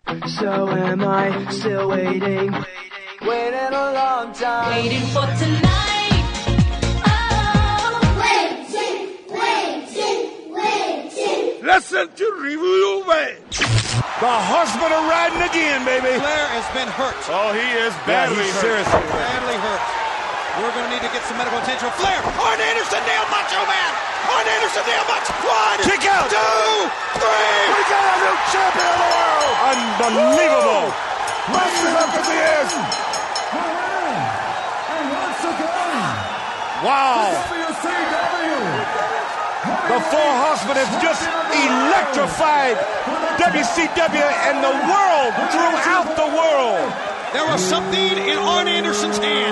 So am I still waiting a long time. Waiting for tonight. Oh, waiting. Listen to Review Away. The husband are riding again, baby. Flair has been hurt. Oh, he is badly hurt. Seriously badly hurt. We're going to need to get some medical attention. Flair, Arn Anderson, nailed Macho Man. Arn Anderson, nailed Macho. 1, kick out. 2, 3. We got a new champion of the world. Unbelievable. Masters up in the air. Wow. The Four Horsemen have just electrified WCW and the world throughout the world. There was something in Arn Anderson's hand.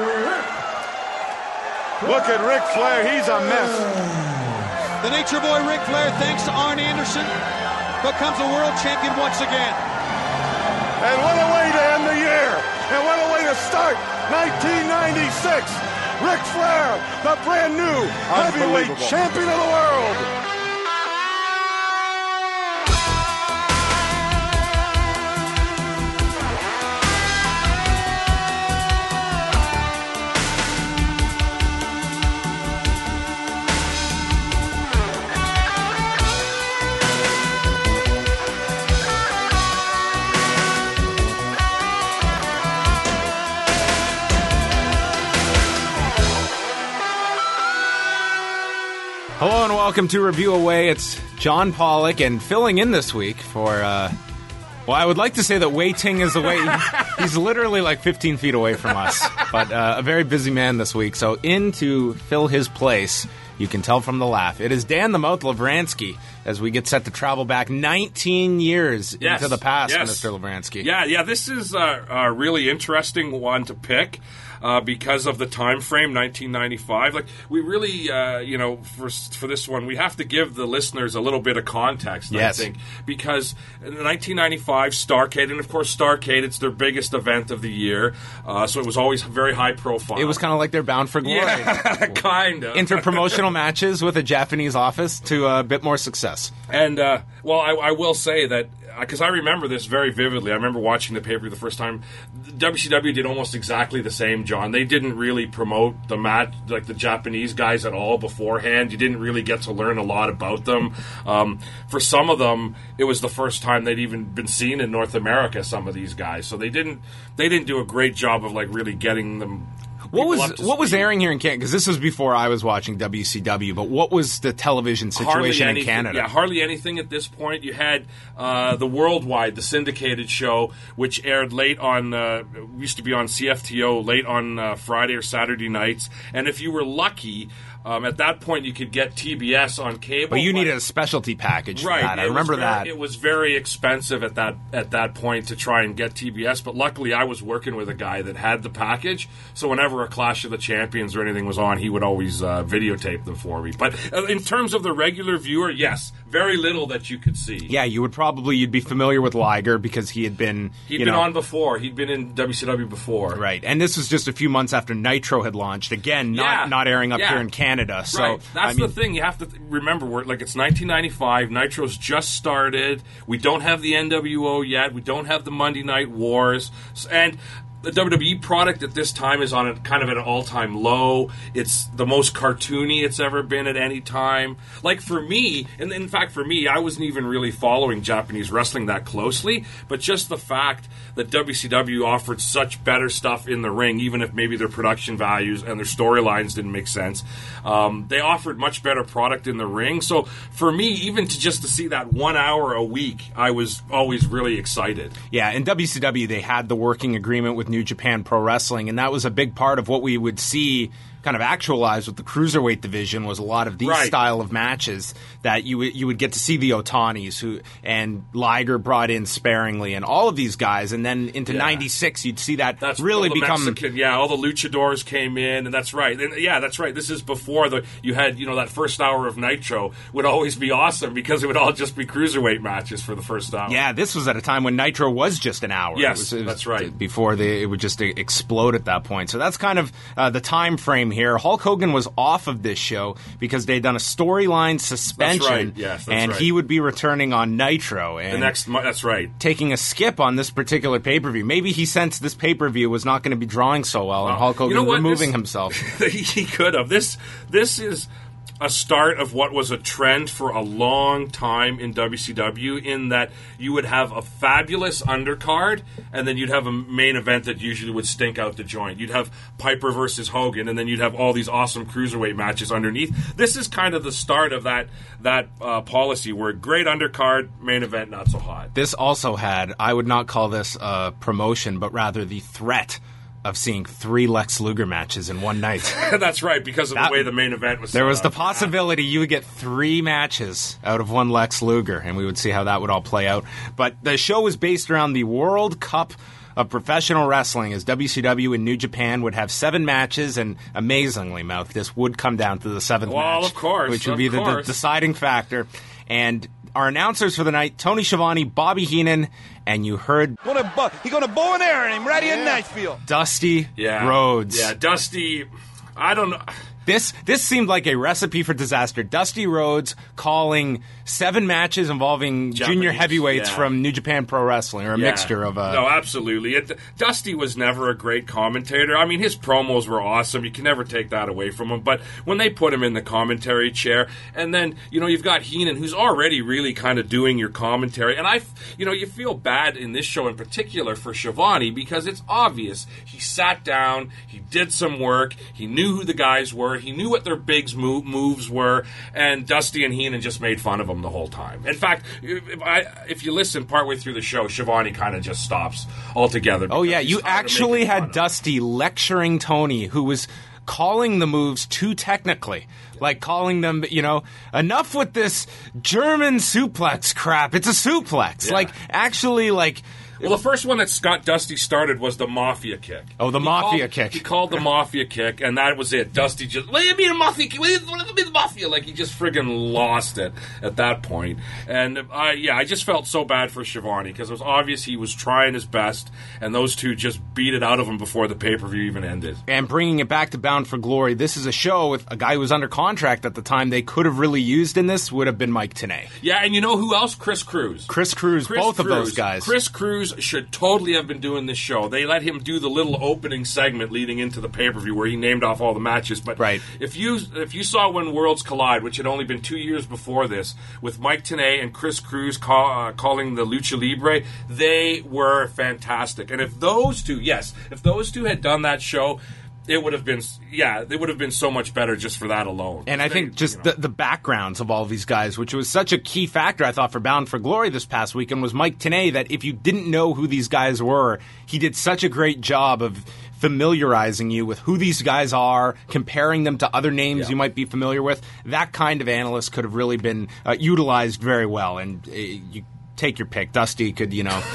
Look at Ric Flair. He's a mess. The Nature Boy Ric Flair, thanks to Arn Anderson, becomes a world champion once again. And what a way to end the year. And what a way to start 1996. Ric Flair, the brand new heavyweight champion of the world. Hello and welcome to Review Away. It's John Pollock, and filling in this week for, well, I would like to say that Wei Ting is away. He's literally like 15 feet away from us, but a very busy man this week. So in to fill his place, you can tell from the laugh, it is Dan the Mouth Lavransky as we get set to travel back 19 years into the past, Mr. Lavransky. Yeah, this is a really interesting one to pick. Because of the time frame, 1995. Like, we really, for this one, we have to give the listeners a little bit of context, I think. Because in 1995, Starrcade, and of course Starrcade, it's their biggest event of the year, so it was always very high profile. It was kind of like they're bound for glory. Yeah, kind of. Interpromotional matches with a Japanese office to a bit more success. And, well, I will say that, because I remember this very vividly. I remember watching the pay-per-view the first time. WCW did almost exactly the same, John. They didn't really promote the match, like the Japanese guys at all beforehand. You didn't really get to learn a lot about them. For some of them, it was the first time they'd even been seen in North America, some of these guys. So they didn't do a great job of like really getting them. What was airing here in Canada? Because this was before I was watching WCW, but what was the television situation in Canada? Yeah, hardly anything at this point. You had the Worldwide, the syndicated show, which aired late on, used to be on CFTO, late on Friday or Saturday nights. And if you were lucky, at that point you could get TBS on cable. But you needed a specialty package for that. I remember that. It was very expensive at that point to try and get TBS, but luckily I was working with a guy that had the package, so whenever a Clash of the Champions or anything was on, he would always videotape them for me. But in terms of the regular viewer, yes, very little that you could see. Yeah, you'd be familiar with Liger because he had been... He'd been on before. He'd been in WCW before. Right, and this was just a few months after Nitro had launched. Again, not airing up here in Canada. So, right. That's the thing. You have to remember, it's 1995. Nitro's just started. We don't have the NWO yet. We don't have the Monday Night Wars. And the WWE product at this time is on kind of at an all-time low. It's the most cartoony it's ever been at any time. Like for me, and in fact for me, I wasn't even really following Japanese wrestling that closely, but just the fact that WCW offered such better stuff in the ring, even if maybe their production values and their storylines didn't make sense, they offered much better product in the ring. So for me, even to see that 1 hour a week, I was always really excited. Yeah, in WCW, they had the working agreement with New Japan Pro Wrestling, and that was a big part of what we would see kind of actualized with the cruiserweight division was a lot of these style of matches that you would get to see the Otanis and Liger brought in sparingly and all of these guys, and then into 96 you'd see that's really become Mexican, all the luchadors came in, and that's right. And that's right. This is before you had that first hour of Nitro would always be awesome because it would all just be cruiserweight matches for the first hour. Yeah, this was at a time when Nitro was just an hour. Yes, it was that's right. Before it would just explode at that point. So that's kind of the time frame here. Hulk Hogan was off of this show because they'd done a storyline suspension. That's right. Yes, that's and right. he would be returning on Nitro. And That's right. taking a skip on this particular pay-per-view. Maybe he sensed this pay-per-view was not going to be drawing so well, and Hulk Hogan removing himself. He could have. This is a start of what was a trend for a long time in WCW, in that you would have a fabulous undercard, and then you'd have a main event that usually would stink out the joint. You'd have Piper versus Hogan, and then you'd have all these awesome cruiserweight matches underneath. This is kind of the start of that policy, where great undercard, main event not so hot. This also had, I would not call this a promotion, but rather the threat of seeing 3 Lex Luger matches in one night. That's right, because of the way the main event was set There was the up. possibility you would get 3 matches out of one Lex Luger, and we would see how that would all play out. But the show was based around the World Cup of Professional Wrestling, as WCW and New Japan would have 7 matches, and amazingly, Mouth, this would come down to the 7th match. Well, of course, which would of be the course. deciding factor. And our announcers for the night, Tony Schiavone, Bobby Heenan, and you heard He's going to bow and arrow him right in Nashville. Dusty Rhodes. Yeah, Dusty, I don't know. This seemed like a recipe for disaster. Dusty Rhodes calling 7 matches involving junior heavyweights from New Japan Pro Wrestling, or a mixture of... No, absolutely. Dusty was never a great commentator. I mean, his promos were awesome. You can never take that away from him. But when they put him in the commentary chair, and then, you've got Heenan, who's already really kind of doing your commentary. And you feel bad in this show in particular for Schiavone, because it's obvious. He sat down, he did some work, he knew who the guys were, he knew what their big moves were, and Dusty and Heenan just made fun of him the whole time. In fact, if you listen partway through the show, Schiavone kind of just stops altogether. Oh, yeah, He's you tired of actually making fun had of him. Dusty lecturing Tony, who was calling the moves too technically. Like calling them, enough with this German suplex crap. It's a suplex. Yeah. Actually, Well, the first one that Scott Dusty started was the Mafia Kick. Oh, the Mafia Kick. He called the Mafia Kick, and that was it. Dusty just, what do you mean a Mafia Kick? What do you mean the Mafia? He just friggin' lost it at that point. And, I just felt so bad for Schiavone, because it was obvious he was trying his best, and those two just beat it out of him before the pay-per-view even ended. And bringing it back to Bound for Glory, this is a show with a guy who was under contract at the time they could have really used in this would have been Mike Tenay. Yeah, and you know who else? Chris Cruz. Both of those guys. Chris Cruz should totally have been doing this show. They let him do the little opening segment leading into the pay-per-view where he named off all the matches. But right. if you saw When Worlds Collide, which had only been 2 years before this, with Mike Tenay and Chris Cruz calling the Lucha Libre, they were fantastic. And if those two had done that show, it would have been so much better just for that alone. And I think just the backgrounds of all these guys, which was such a key factor, I thought, for Bound for Glory this past weekend, was Mike Tenay, that if you didn't know who these guys were, he did such a great job of familiarizing you with who these guys are, comparing them to other names you might be familiar with. That kind of analyst could have really been utilized very well. And you take your pick. Dusty could,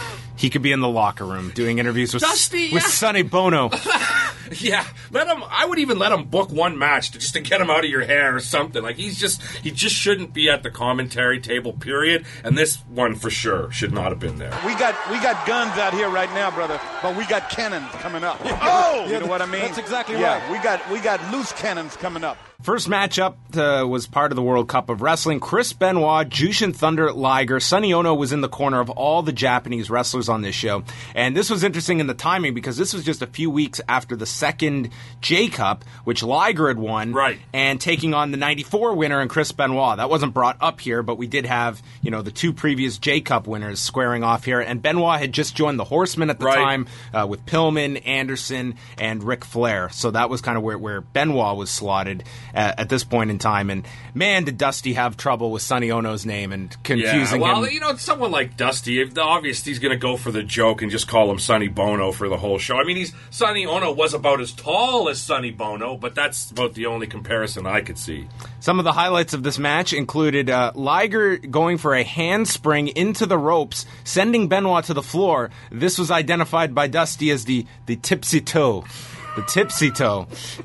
he could be in the locker room doing interviews with Sonny Bono. Yeah, I would even let him book one match just to get him out of your hair or something. He just shouldn't be at the commentary table, period. And this one for sure should not have been there. We got guns out here right now, brother, but we got cannons coming up. You know what I mean? That's exactly right. We got loose cannons coming up. First matchup was part of the World Cup of Wrestling. Chris Benoit, Jushin Thunder Liger. Sonny Ono was in the corner of all the Japanese wrestlers on this show. And this was interesting in the timing, because this was just a few weeks after the second J-Cup, which Liger had won. Right. And taking on the 94 winner and Chris Benoit. That wasn't brought up here, but we did have, the 2 previous J-Cup winners squaring off here. And Benoit had just joined the Horsemen at the time with Pillman, Anderson, and Ric Flair. So that was kind of where Benoit was slotted at this point in time. And man, did Dusty have trouble with Sonny Ono's name and confusing him. Someone like Dusty, obviously he's going to go for the joke and just call him Sonny Bono for the whole show. I mean, Sonny Ono was about as tall as Sonny Bono, but that's about the only comparison I could see. Some of the highlights of this match included Liger going for a handspring into the ropes, sending Benoit to the floor. This was identified by Dusty as the tipsy toe. The tipsy toe.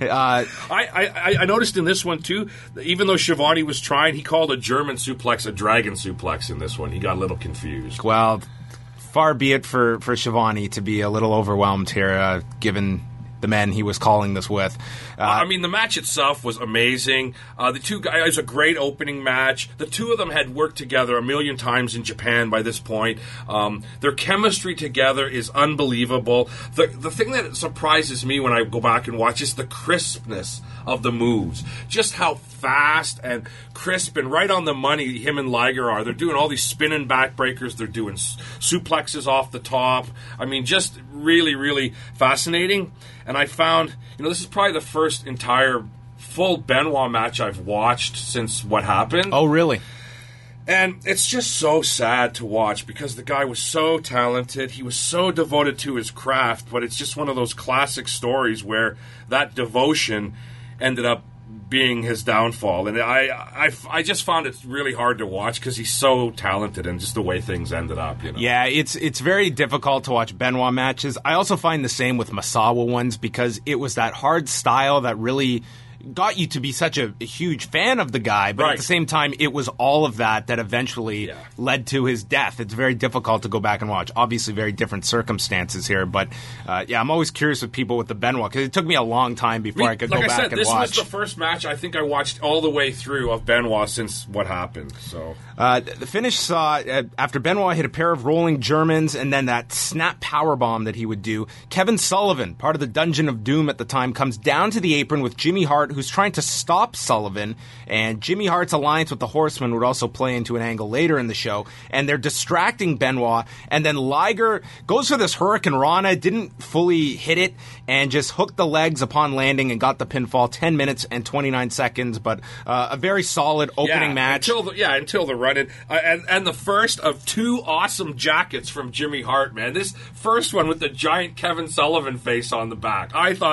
I noticed in this one, too, even though Schiavone was trying, he called a German suplex a dragon suplex in this one. He got a little confused. Well, far be it for Schiavone to be a little overwhelmed here, given the men he was calling this with. I mean, the match itself was amazing. The two guys, it was a great opening match. The two of them had worked together a million times in Japan by this point. Their chemistry together is unbelievable. The thing that surprises me when I go back and watch is the crispness of the moves. Just how fast and crisp and right on the money him and Liger are. They're doing all these spinning backbreakers. They're doing suplexes off the top. I mean, just really, really fascinating. And I found, this is probably the first entire full Benoit match I've watched since what happened. Oh, really? And it's just so sad to watch because the guy was so talented. He was so devoted to his craft, but it's just one of those classic stories where that devotion ended up being his downfall. And I just found it really hard to watch because he's so talented and just the way things ended up. Yeah, it's very difficult to watch Benoit matches. I also find the same with Misawa ones because it was that hard style that really got you to be such a huge fan of the guy, but at the same time, it was all of that eventually led to his death. It's very difficult to go back and watch. Obviously, very different circumstances here, but I'm always curious with people with the Benoit, because it took me a long time before I could go back and watch. This was the first match I think I watched all the way through of Benoit since what happened. So the finish saw, after Benoit hit a pair of rolling Germans and then that snap powerbomb that he would do, Kevin Sullivan, part of the Dungeon of Doom at the time, comes down to the apron with Jimmy Hart, who's trying to stop Sullivan, and Jimmy Hart's alliance with the Horsemen would also play into an angle later in the show, and they're distracting Benoit, and then Liger goes for this Hurricane Rana, didn't fully hit it, and just hooked the legs upon landing and got the pinfall. 10 minutes and 29 seconds, but a very solid opening match. Until the run-in. And the first of two awesome jackets from Jimmy Hart, man. This first one with the giant Kevin Sullivan face on the back. I just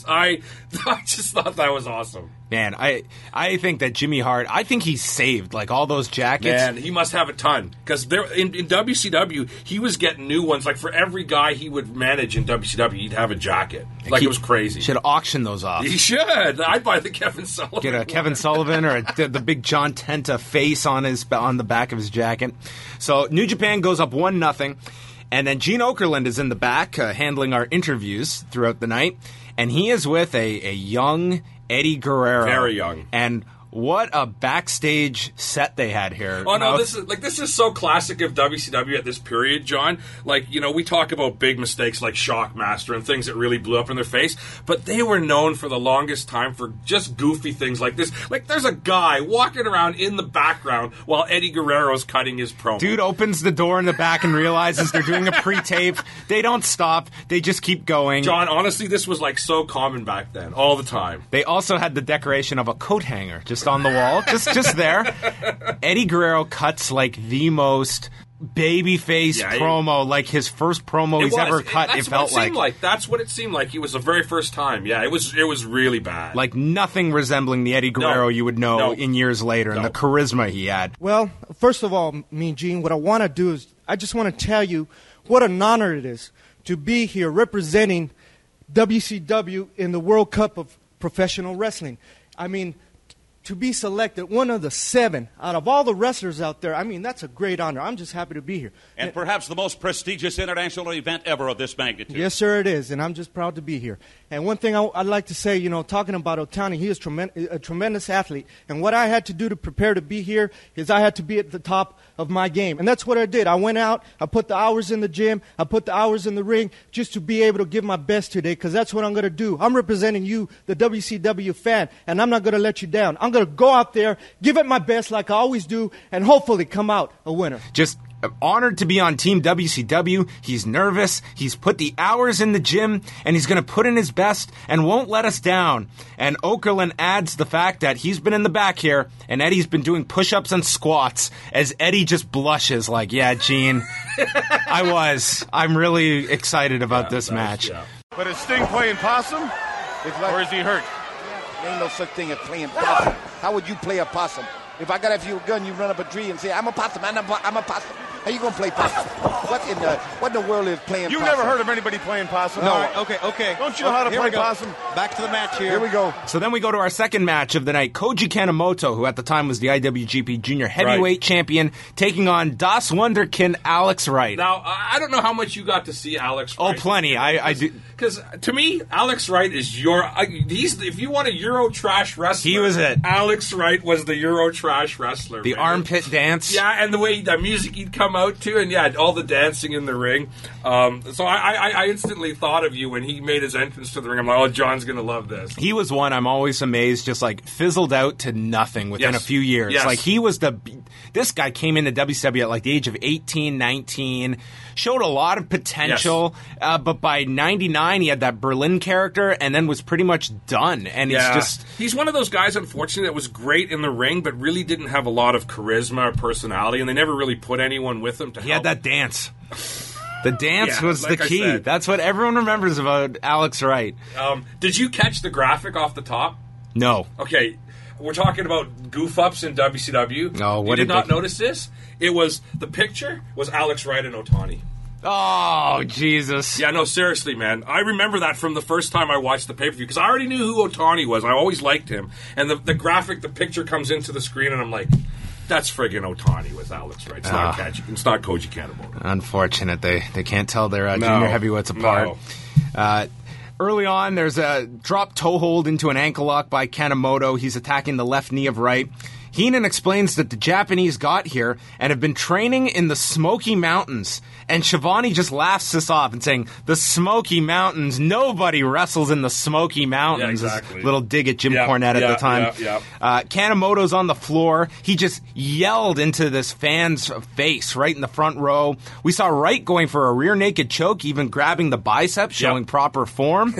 thought that was awesome. Man, I think that Jimmy Hart, I think he's saved, like, all those jackets. Man, he must have a ton. Because in WCW, he was getting new ones. Like, for every guy he would manage in WCW, he'd have a jacket. Like, it was crazy. Should auction those off. He should. I'd buy the Kevin Sullivan. Get a Kevin Sullivan or the big John Tenta face on the back of his jacket. So, New Japan goes up 1-0. And then Gene Okerlund is in the back handling our interviews throughout the night. And he is with a young Eddie Guerrero. Very young. And what a backstage set they had here. Oh, no, this is so classic of WCW at this period, John. Like, we talk about big mistakes like Shockmaster and things that really blew up in their face, but they were known for the longest time for just goofy things like this. Like, there's a guy walking around in the background while Eddie Guerrero's cutting his promo. Dude opens the door in the back and realizes they're doing a pre-tape. They don't stop. They just keep going. John, honestly, this was like so common back then, all the time. They also had the decoration of a coat hanger just on the wall, just there. Eddie Guerrero cuts like the most babyface promo, like his first promo he's ever cut. It felt like that's what it seemed like. It was the very first time. Yeah, it was really bad. Like nothing resembling the Eddie Guerrero you would know in years later, and the charisma he had. Well, first of all, me and Gene, what I want to do is I just want to tell you what an honor it is to be here representing WCW in the World Cup of Professional Wrestling. I mean, to be selected, one of the 7 out of all the wrestlers out there, I mean, that's a great honor. I'm just happy to be here. And perhaps the most prestigious international event ever of this magnitude. Yes, sir, it is, and I'm just proud to be here. And one thing I'd like to say, talking about Otani, he is a tremendous athlete. And what I had to do to prepare to be here is I had to be at the top of my game. And that's what I did. I went out, I put the hours in the gym, I put the hours in the ring just to be able to give my best today, because that's what I'm going to do. I'm representing you, the WCW fan, and I'm not going to let you down. I'm going to go out there, give it my best like I always do, and hopefully come out a winner. Just honored to be on Team WCW. He's nervous. He's put the hours in the gym, and he's going to put in his best and won't let us down. And Okerlund adds the fact that he's been in the back here, and Eddie's been doing push-ups and squats, as Eddie just blushes like, yeah, Gene, I'm really excited about this match. Yeah. But is Sting playing possum? Or is he hurt? There ain't no such thing as playing possum. How would you play a possum? If I got a gun, you run up a tree and say, I'm a possum, I'm a possum. How you gonna play possum? What in the world is playing You possum? never heard of anybody playing possum? No. All right, Okay. Don't you know how to Here play we go. possum? Back to the match here. Here we go. So then we go to our second match of the night. Koji Kanemoto, who at the time was the IWGP Junior Heavyweight Champion, taking on Das Wunderkind Alex Wright. Now, I don't know how much you got to see Alex Oh, Wright. plenty. I do. Because to me, Alex Wright is he's if you want a Euro trash wrestler, He was it. Alex Wright was the Euro trash wrestler. The man. armpit dance. Yeah, and the music he'd come out to, and yeah, all the dancing in the ring. So I instantly thought of you when he made his entrance to the ring. I'm like, oh, John's gonna love this. He was one I'm always amazed, just like fizzled out to nothing within Yes. a few years. Yes. Like he was this guy came into WCW at like the age of 18, 19, showed a lot of potential, but by 99 he had that Berlin character and then was pretty much done. And he's one of those guys, unfortunately, that was great in the ring, but really didn't have a lot of charisma or personality, and they never really put anyone with him to he help. had that dance. The dance Yeah, was like the I key. said. That's what everyone remembers about Alex Wright. Did you catch the graphic off the top? No. Okay, we're talking about goof-ups in WCW. Oh, what you did did not they- notice this? The picture was Alex Wright and Otani. Oh, Jesus. Yeah, no, seriously, man. I remember that from the first time I watched the pay-per-view, because I already knew who Otani was. I always liked him. And the graphic, the picture comes into the screen, and I'm like, that's friggin' Otani with Alex Wright. It's not Koji Kanemoto. Unfortunate. They can't tell their junior heavyweights apart. Early on, there's a drop toe hold into an ankle lock by Kanemoto. He's attacking the left knee of Wright. Heenan explains that the Japanese got here and have been training in the Smoky Mountains. And Shivani just laughs this off and saying, the Smoky Mountains, nobody wrestles in the Smoky Mountains. Yeah, exactly. Little dig at Jim Cornette at the time. Kanemoto's on the floor. He just yelled into this fan's face right in the front row. We saw Wright going for a rear naked choke, even grabbing the bicep, showing proper form.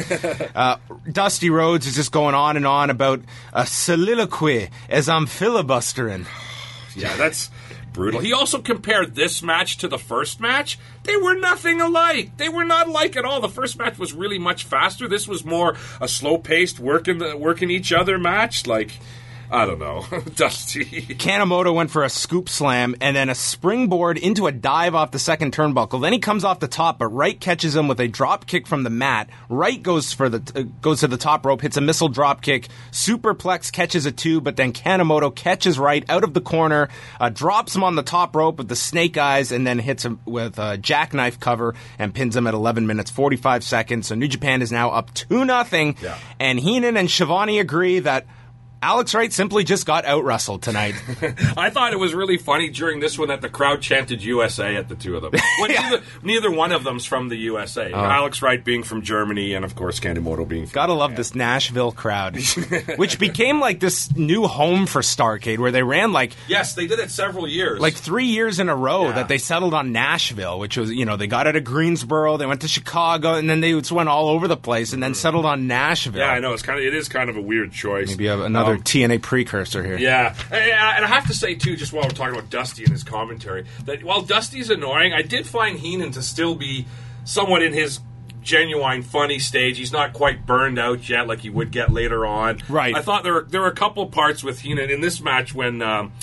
Dusty Rhodes is just going on and on about a soliloquy as I'm filibustering. Yeah, that's brutal. He also compared this match to the first match. They were nothing alike. They were not alike at all. The first match was really much faster. This was more a slow-paced, working each other match. Like, I don't know. Dusty. Kanemoto went for a scoop slam and then a springboard into a dive off the second turnbuckle. Then he comes off the top, but Wright catches him with a drop kick from the mat. Wright goes to the top rope, hits a missile drop kick. Superplex catches a 2, but then Kanemoto catches Wright out of the corner, drops him on the top rope with the snake eyes, and then hits him with a jackknife cover and pins him at 11 minutes 45 seconds. So New Japan is now up 2-0, and Heenan and Shivani agree that Alex Wright simply just got out-wrestled tonight. I thought it was really funny during this one that the crowd chanted USA at the two of them. Well, neither one of them's from the USA. Alex Wright being from Germany, and of course Kanemoto being from Gotta love this Nashville crowd, which became like this new home for Starrcade, where they ran Yes, they did it several years. 3 years in a row that they settled on Nashville, which was, they got out of Greensboro, they went to Chicago, and then they just went all over the place, and then settled on Nashville. Yeah, I know. It is kind of a weird choice. Maybe another TNA precursor here. Yeah, and I have to say, too, just while we're talking about Dusty and his commentary, that while Dusty's annoying, I did find Heenan to still be somewhat in his genuine funny stage. He's not quite burned out yet like he would get later on. Right. I thought there were a couple parts with Heenan in this match when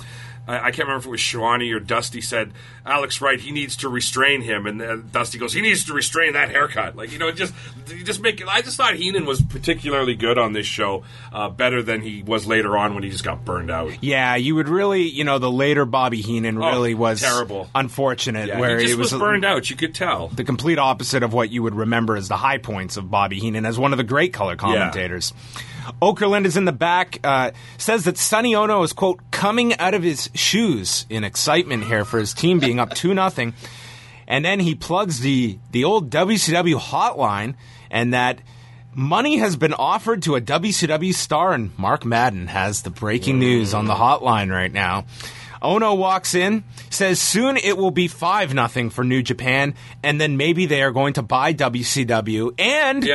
I can't remember if it was Shivani or Dusty said, Alex Wright, he needs to restrain him. And Dusty goes, he needs to restrain that haircut. I just thought Heenan was particularly good on this show, better than he was later on when he just got burned out. Yeah, you would really, the later Bobby Heenan really was terrible. Unfortunate. Yeah, where he just it was burned out, you could tell. The complete opposite of what you would remember as the high points of Bobby Heenan as one of the great color commentators. Okerlund is in the back, says that Sonny Ono is, quote, coming out of his shoes in excitement here for his team being up 2-0. And then he plugs the old WCW hotline and that money has been offered to a WCW star, and Mark Madden has the breaking news on the hotline right now. Ono walks in, says soon it will be 5-0 for New Japan, and then maybe they are going to buy WCW, and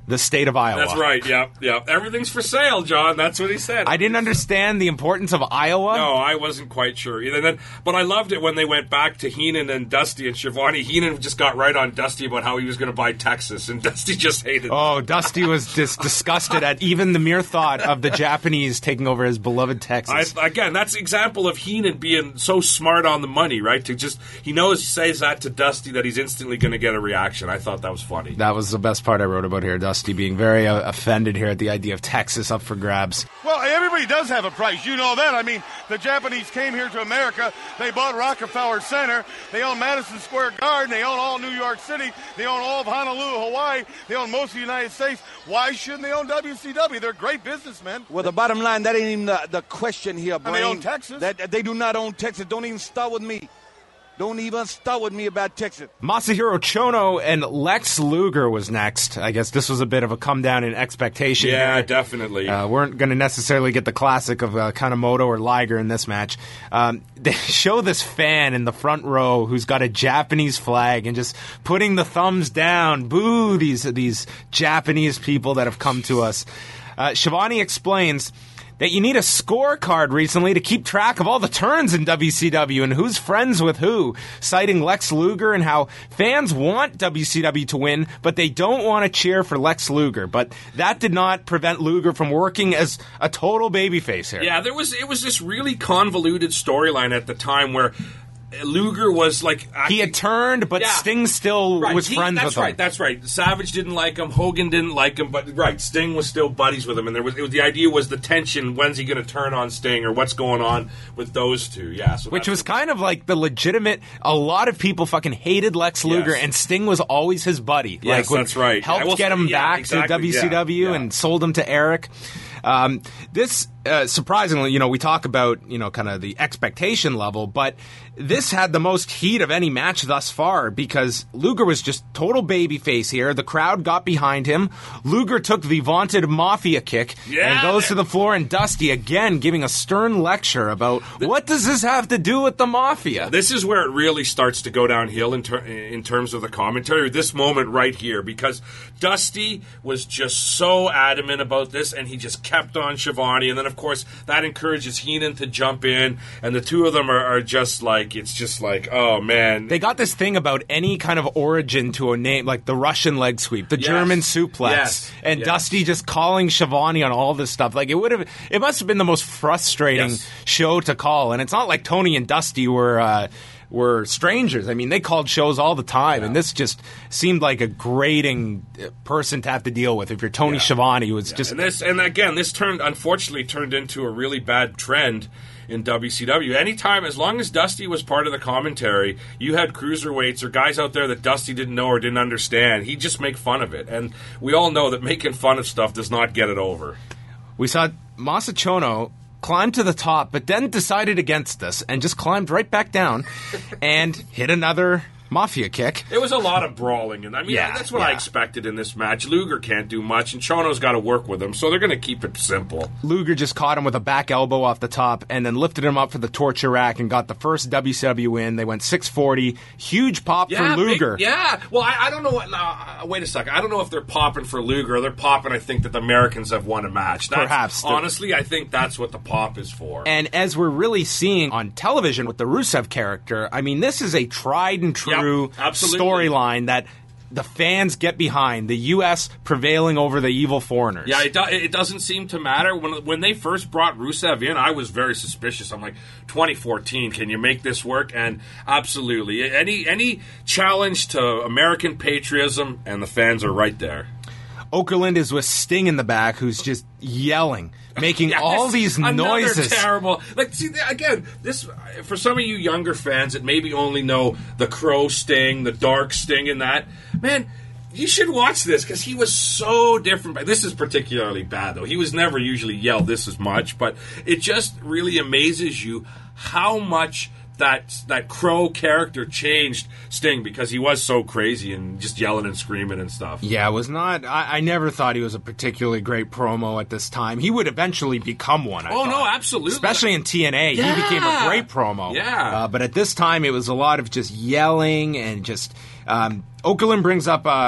the state of Iowa. That's right. Yeah. Everything's for sale, John. That's what he said. I didn't understand the importance of Iowa. No, I wasn't quite sure either. But I loved it when they went back to Heenan and Dusty and Schiavone. Heenan just got right on Dusty about how he was going to buy Texas, and Dusty just hated it. Oh, Dusty was just disgusted at even the mere thought of the Japanese taking over his beloved Texas. Again, that's an example of Heenan being so smart on the money, right? He knows he says that to Dusty that he's instantly going to get a reaction. I thought that was funny. That was the best part I wrote about here, Dusty being very offended here at the idea of Texas up for grabs. Well, everybody does have a price. You know that. I mean, the Japanese came here to America. They bought Rockefeller Center. They own Madison Square Garden. They own all New York City. They own all of Honolulu, Hawaii. They own most of the United States. Why shouldn't they own WCW? They're great businessmen. Well, the bottom line, that ain't even the question here, Brain. And they own Texas. That they do not own Texas. Don't even start with me. Don't even start with me about Texas. Masahiro Chono and Lex Luger was next. I guess this was a bit of a come down in expectation. Yeah, definitely. Weren't going to necessarily get the classic of Kanemoto or Liger in this match. They show this fan in the front row who's got a Japanese flag and just putting the thumbs down. Boo, these Japanese people that have come to us. Schiavone explains that you need a scorecard recently to keep track of all the turns in WCW and who's friends with who, citing Lex Luger and how fans want WCW to win, but they don't want to cheer for Lex Luger. But that did not prevent Luger from working as a total babyface here. Yeah, it was this really convoluted storyline at the time where Luger was like... he had turned, but Sting still was friends with him. That's right. Savage didn't like him. Hogan didn't like him. But Sting was still buddies with him. And the idea was the tension. When's he going to turn on Sting, or what's going on with those two? Yeah, so which was kind of like the legitimate... A lot of people fucking hated Lex Luger, and Sting was always his buddy. Yes, that's right. Helped get him back to WCW and sold him to Eric. This, surprisingly, we talk about, kind of the expectation level, but this had the most heat of any match thus far because Luger was just total babyface here. The crowd got behind him. Luger took the vaunted Mafia kick and goes to the floor, and Dusty again giving a stern lecture about what does this have to do with the Mafia? This is where it really starts to go downhill in terms of the commentary, this moment right here, because Dusty was just so adamant about this, and he just kept on Schiavone, and then, of course, that encourages Heenan to jump in, and the two of them are just like, it's just like, oh, man. They got this thing about any kind of origin to a name, like the Russian leg sweep, the German suplex, and Dusty just calling Schiavone on all this stuff. Like, it must have been the most frustrating show to call, and it's not like Tony and Dusty were strangers. I mean, they called shows all the time, and this just seemed like a grating person to have to deal with. If you're Tony Schiavone, it was just... And again, this unfortunately turned into a really bad trend in WCW. Anytime, as long as Dusty was part of the commentary, you had cruiserweights or guys out there that Dusty didn't know or didn't understand. He'd just make fun of it. And we all know that making fun of stuff does not get it over. We saw Masa Chono climbed to the top, but then decided against this and just climbed right back down and hit another Mafia kick. It was a lot of brawling, and that's what I expected in this match. Luger can't do much, and Chono's got to work with him, so they're going to keep it simple. Luger just caught him with a back elbow off the top and then lifted him up for the torture rack and got the first WCW win. They went 640. Huge pop for Luger. Well, I don't know what... wait a second. I don't know if they're popping for Luger or they're popping, I think, that the Americans have won a match. Perhaps. Honestly, I think that's what the pop is for. And as we're really seeing on television with the Rusev character, I mean, this is a tried and true storyline that the fans get behind, the U.S. prevailing over the evil foreigners. Yeah, it doesn't seem to matter. When they first brought Rusev in, I was very suspicious. I'm like, 2014, can you make this work? And absolutely. Any challenge to American patriotism, and the fans are right there. Okerlund is with Sting in the back, who's just yelling, making all these noises. Terrible. Like, see, again, this for some of you younger fans that maybe only know the Crow Sting, the Dark Sting, and that, man, you should watch this because he was so different. This is particularly bad, though. He was never usually yelled this as much, but it just really amazes you how much that Crow character changed Sting, because he was so crazy and just yelling and screaming and stuff. Yeah, it was not... I never thought he was a particularly great promo at this time. He would eventually become one, I thought. No, absolutely. Especially in TNA. He became a great promo. Yeah. But at this time, it was a lot of just yelling and just... Okerlund brings up...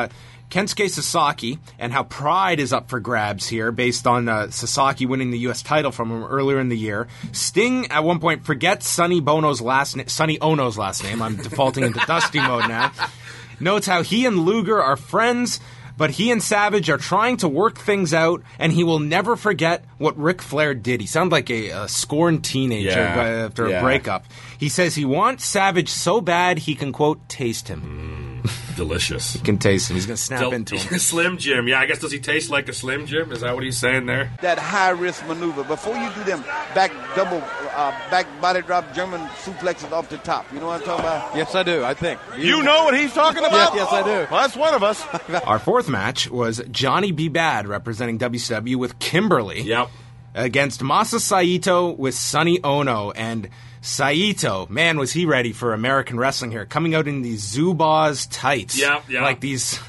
Kensuke Sasaki and how pride is up for grabs here based on Sasaki winning the U.S. title from him earlier in the year. Sting, at one point, forgets Sonny Ono's last name. I'm defaulting into Dusty mode now. Notes how he and Luger are friends, but he and Savage are trying to work things out, and he will never forget what Ric Flair did. He sounded like a scorned teenager after a breakup. He says he wants Savage so bad he can, quote, taste him. Delicious. He can taste him. He's going to snap into him. Slim Jim. Yeah, I guess, does he taste like a Slim Jim? Is that what he's saying there? That high-risk maneuver. Before you do them back body drop German suplexes off the top. You know what I'm talking about? Yes, I do, I think. You know what he's talking about? Yes, I do. Well, that's one of us. Our fourth match was Johnny B. Bad representing WCW with Kimberly. Yep. Against Masa Saito with Sonny Ono. And Saito, man, was he ready for American wrestling here. Coming out in these Zubaz tights. Yeah. Like these,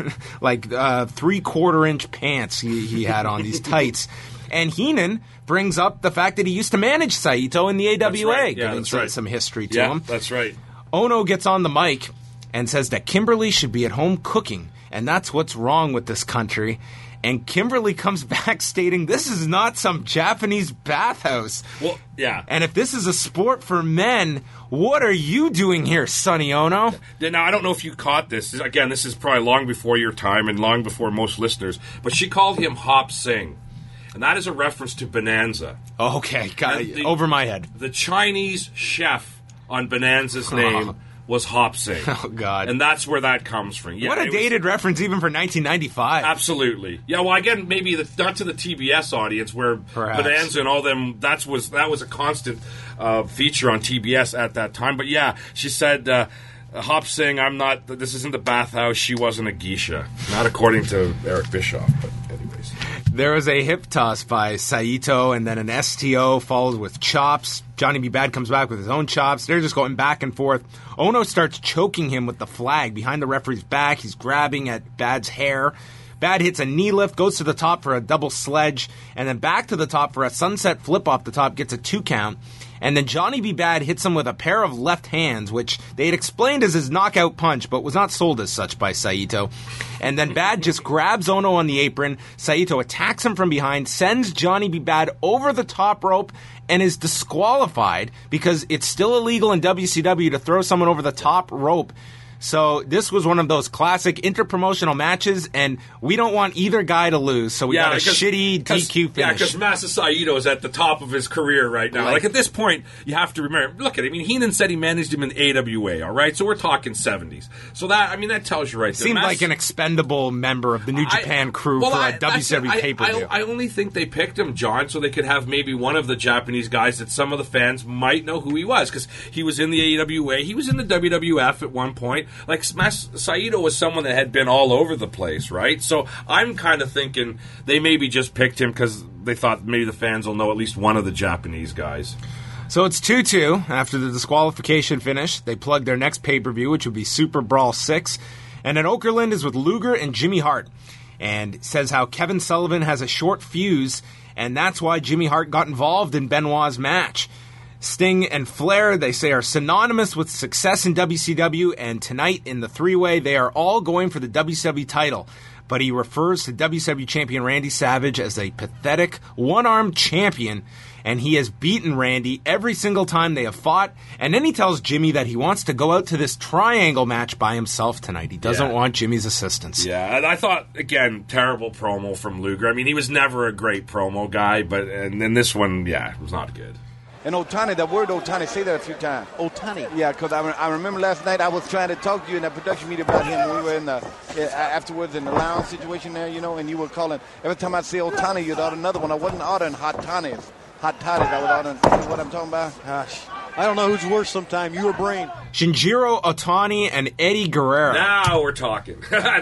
3/4 inch pants he had on, these tights. And Heenan brings up the fact that he used to manage Saito in the AWA. That's right. Yeah, giving some history to Yeah, him. that's right. Ono gets on the mic and says that Kimberly should be at home cooking, and that's what's wrong with this country. And Kimberly comes back stating, this is not some Japanese bathhouse. Well, yeah. And if this is a sport for men, what are you doing here, Sonny Ono? Now, I don't know if you caught this. Again, this is probably long before your time and long before most listeners. But she called him Hop Sing. And that is a reference to Bonanza. Okay, over my head. The Chinese chef on Bonanza's name was Hop Sing. Oh, God. And that's where that comes from. Yeah, what a dated reference even for 1995. Absolutely. Yeah, well, again, maybe not to the TBS audience where Perhaps. Bonanza and all them, that was a constant feature on TBS at that time. But yeah, she said, Hop Sing, this isn't the bathhouse, she wasn't a geisha. Not according to Eric Bischoff, but anyways. There was a hip toss by Saito, and then an STO followed with chops. Johnny B. Bad comes back with his own chops. They're just going back and forth. Ono starts choking him with the flag behind the referee's back. He's grabbing at Bad's hair. Bad hits a knee lift, goes to the top for a double sledge, and then back to the top for a sunset flip off the top, gets a 2 count. And then Johnny B. Bad hits him with a pair of left hands, which they had explained as his knockout punch, but was not sold as such by Saito. And then Bad just grabs Ono on the apron. Saito attacks him from behind, sends Johnny B. Bad over the top rope, and is disqualified because it's still illegal in WCW to throw someone over the top rope. So this was one of those classic interpromotional matches, and we don't want either guy to lose, so we got a shitty DQ finish. Yeah, because Masa Saito is at the top of his career right now. Like at this point, you have to remember, look at it. I mean, Heenan said he managed him in AWA, all right? So we're talking 70s. So that tells you right there. Seemed like an expendable member of the New Japan crew for a WCW pay-per-view. I only think they picked him, John, so they could have maybe one of the Japanese guys that some of the fans might know who he was, because he was in the AWA, he was in the WWF at one point. Like, Saito was someone that had been all over the place, right? So I'm kind of thinking they maybe just picked him because they thought maybe the fans will know at least one of the Japanese guys. So it's 2-2 after the disqualification finish. They plug their next pay-per-view, which would be Super Brawl 6. And then Okerlund is with Luger and Jimmy Hart and says how Kevin Sullivan has a short fuse, and that's why Jimmy Hart got involved in Benoit's match. Sting and Flair, they say, are synonymous with success in WCW, and tonight in the 3-way, they are all going for the WCW title. But he refers to WCW champion Randy Savage as a pathetic, one-armed champion, and he has beaten Randy every single time they have fought. And then he tells Jimmy that he wants to go out to this triangle match by himself tonight. He doesn't want Jimmy's assistance. Yeah, and I thought, again, terrible promo from Luger. I mean, he was never a great promo guy, and then this one, it was not good. And Otani, that word Otani, say that a few times. Otani. Yeah, because I remember last night I was trying to talk to you in that production meeting about him when we were in the afterwards in the lounge situation there, and you were calling. Every time I say Otani, you'd order another one. I wasn't ordering hot toddies. I was ordering, you know what I'm talking about? Gosh, I don't know who's worse sometime, you or Brain. Shinjiro Otani and Eddie Guerrero. Now we're talking.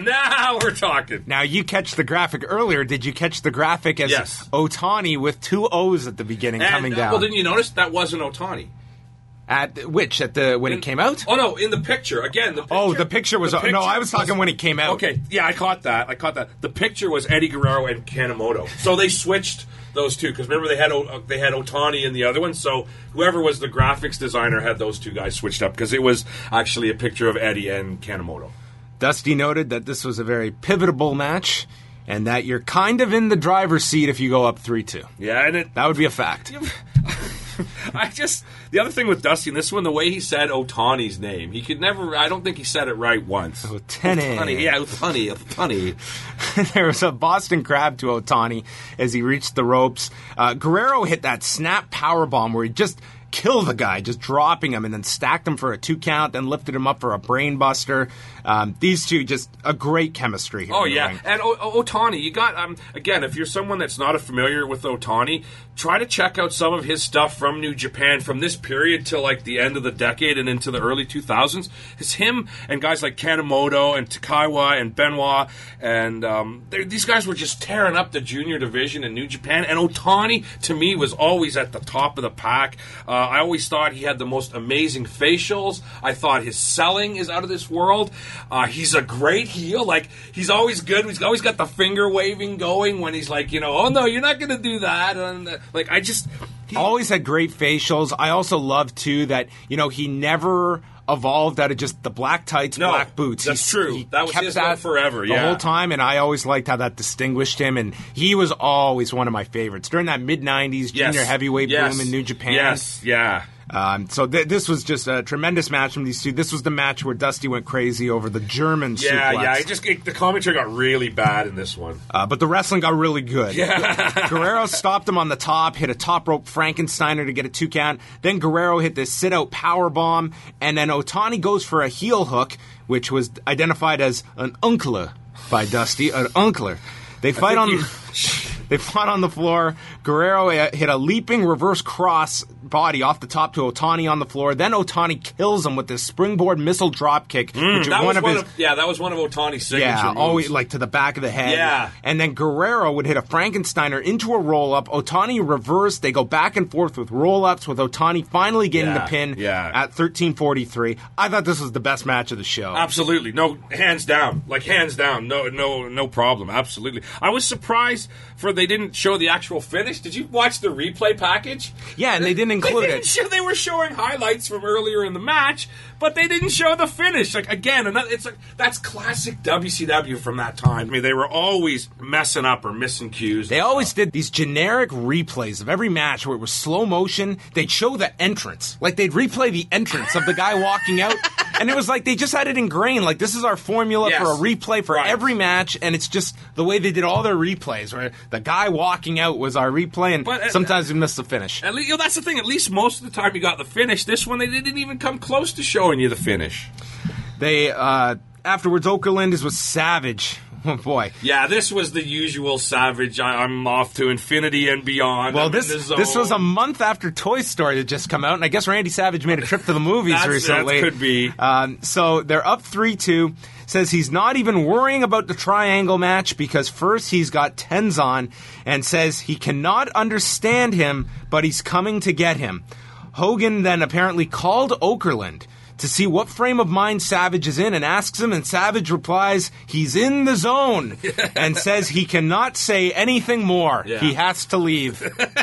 Now, you catch the graphic earlier. Did you catch the graphic as Otani with 2 O's at the beginning coming down? Well, didn't you notice that wasn't Otani? When it came out? Oh, no, in the picture. Again, the picture. Oh, the picture was... no, I was talking when it came out. Okay, yeah, I caught that. The picture was Eddie Guerrero and Kanemoto. So they switched those two, because remember they had Otani in the other one, so whoever was the graphics designer had those two guys switched up, because it was actually a picture of Eddie and Kanemoto. Dusty noted that this was a very pivotal match and that you're kind of in the driver's seat if you go up 3-2. Yeah, and that would be a fact. The other thing with Dusty in this one, the way he said Otani's name, he could never, I don't think he said it right once. Otani. Yeah, Otani. There was a Boston Crab to Otani as he reached the ropes. Guerrero hit that snap powerbomb where he just killed the guy, just dropping him, and then stacked him for a 2 count, then lifted him up for a brain buster. These two, just a great chemistry here. Oh, yeah. And Otani, you got, again, if you're someone that's not familiar with Otani, try to check out some of his stuff from New Japan from this period till like the end of the decade and into the early 2000s. It's him and guys like Kanemoto and Takaiwa and Benoit, and these guys were just tearing up the junior division in New Japan. And Otani, to me, was always at the top of the pack. I always thought he had the most amazing facials. I thought his selling is out of this world. He's a great heel. Like, he's always good. He's always got the finger waving going when he's like, oh no, you're not going to do that. And he always had great facials. I also love too that, he never evolved out of just the black tights, black boots. That's true. That was his look forever, the whole time, and I always liked how that distinguished him, and he was always one of my favorites. During that mid-'90s junior heavyweight boom in New Japan. Yes, yeah. So this was just a tremendous match from these two. This was the match where Dusty went crazy over the German suplex. Yeah, the commentary got really bad in this one. But the wrestling got really good. Yeah. Guerrero stopped him on the top, hit a top rope Frankensteiner to get a 2 count. Then Guerrero hit this sit-out powerbomb, and then Otani goes for a heel hook, which was identified as an uncler by Dusty, an uncler. They fight on the floor. Guerrero hit a leaping reverse cross body off the top to Otani on the floor. Then Otani kills him with this springboard missile drop kick, which that was one of Otani's signature moves. Always like to the back of the head. Yeah. And then Guerrero would hit a Frankensteiner into a roll-up. Otani reversed. They go back and forth with roll-ups, with Otani finally getting the pin at 13:43. I thought this was the best match of the show. Absolutely. No, hands down. Like, hands down. No problem. Absolutely. I was surprised they didn't show the actual finish. Did you watch the replay package? Yeah, and they didn't include it. They were showing highlights from earlier in the match, but they didn't show the finish. Like, again, that's classic WCW from that time. I mean, they were always messing up or missing cues. They always did these generic replays of every match where it was slow motion. They'd show the entrance. Like, they'd replay the entrance of the guy walking out. And it was like they just had it ingrained. Like, this is our formula for a replay for every match, and it's just the way they did all their replays, where the guy walking out was our replay, and sometimes we missed the finish. At least, that's the thing. At least most of the time you got the finish. This one, they didn't even come close to showing you the finish. They afterwards, Okerlund was savage. Oh, boy. Yeah, this was the usual savage. I'm off to infinity and beyond. Well, this was a month after Toy Story had just come out, and I guess Randy Savage made a trip to the movies recently. That could be. So they're up 3-2. Says he's not even worrying about the triangle match because first he's got Tenzan, and says he cannot understand him, but he's coming to get him. Hogan then apparently called Okerlund to see what frame of mind Savage is in and asks him, and Savage replies he's in the zone and says he cannot say anything more. Yeah. He has to leave.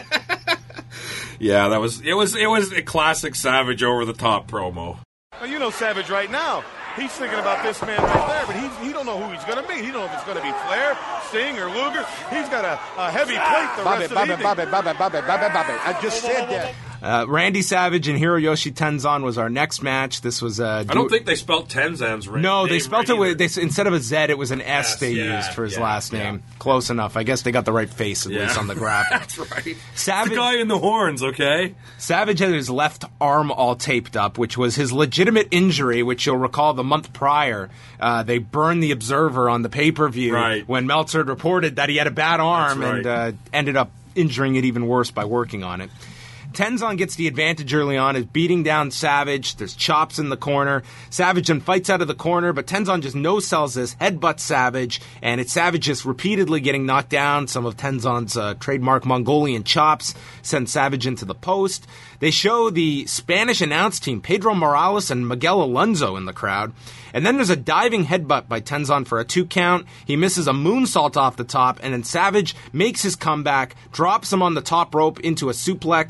Yeah, it was a classic Savage over the top promo. Well, you know Savage right now. He's thinking about this man right there, but he don't know who he's going to be. He don't know if it's going to be Flair, Sting, or Luger. He's got a heavy plate the rest of the evening. I just said that. Randy Savage and Hiroyoshi Tenzan was our next match. This was I don't think they spelled Tenzan's right. No, they spelled it with instead of a Z, it was an S they used for his last name. Yeah. Close enough. I guess they got the right face at least on the graphic. That's right. Savage, the guy in the horns, okay? Savage had his left arm all taped up, which was his legitimate injury, which you'll recall the month prior. They burned the Observer on the pay-per-view when Meltzer had reported that he had a bad arm and ended up injuring it even worse by working on it. Tenzan gets the advantage early on, is beating down Savage. There's chops in the corner. Savage then fights out of the corner, but Tenzan just no-sells this, headbutts Savage, and it's Savage just repeatedly getting knocked down. Some of Tenzan's trademark Mongolian chops send Savage into the post. They show the Spanish announce team, Pedro Morales and Miguel Alonso, in the crowd. And then there's a diving headbutt by Tenzan for a 2 count. He misses a moonsault off the top, and then Savage makes his comeback, drops him on the top rope into a suplex,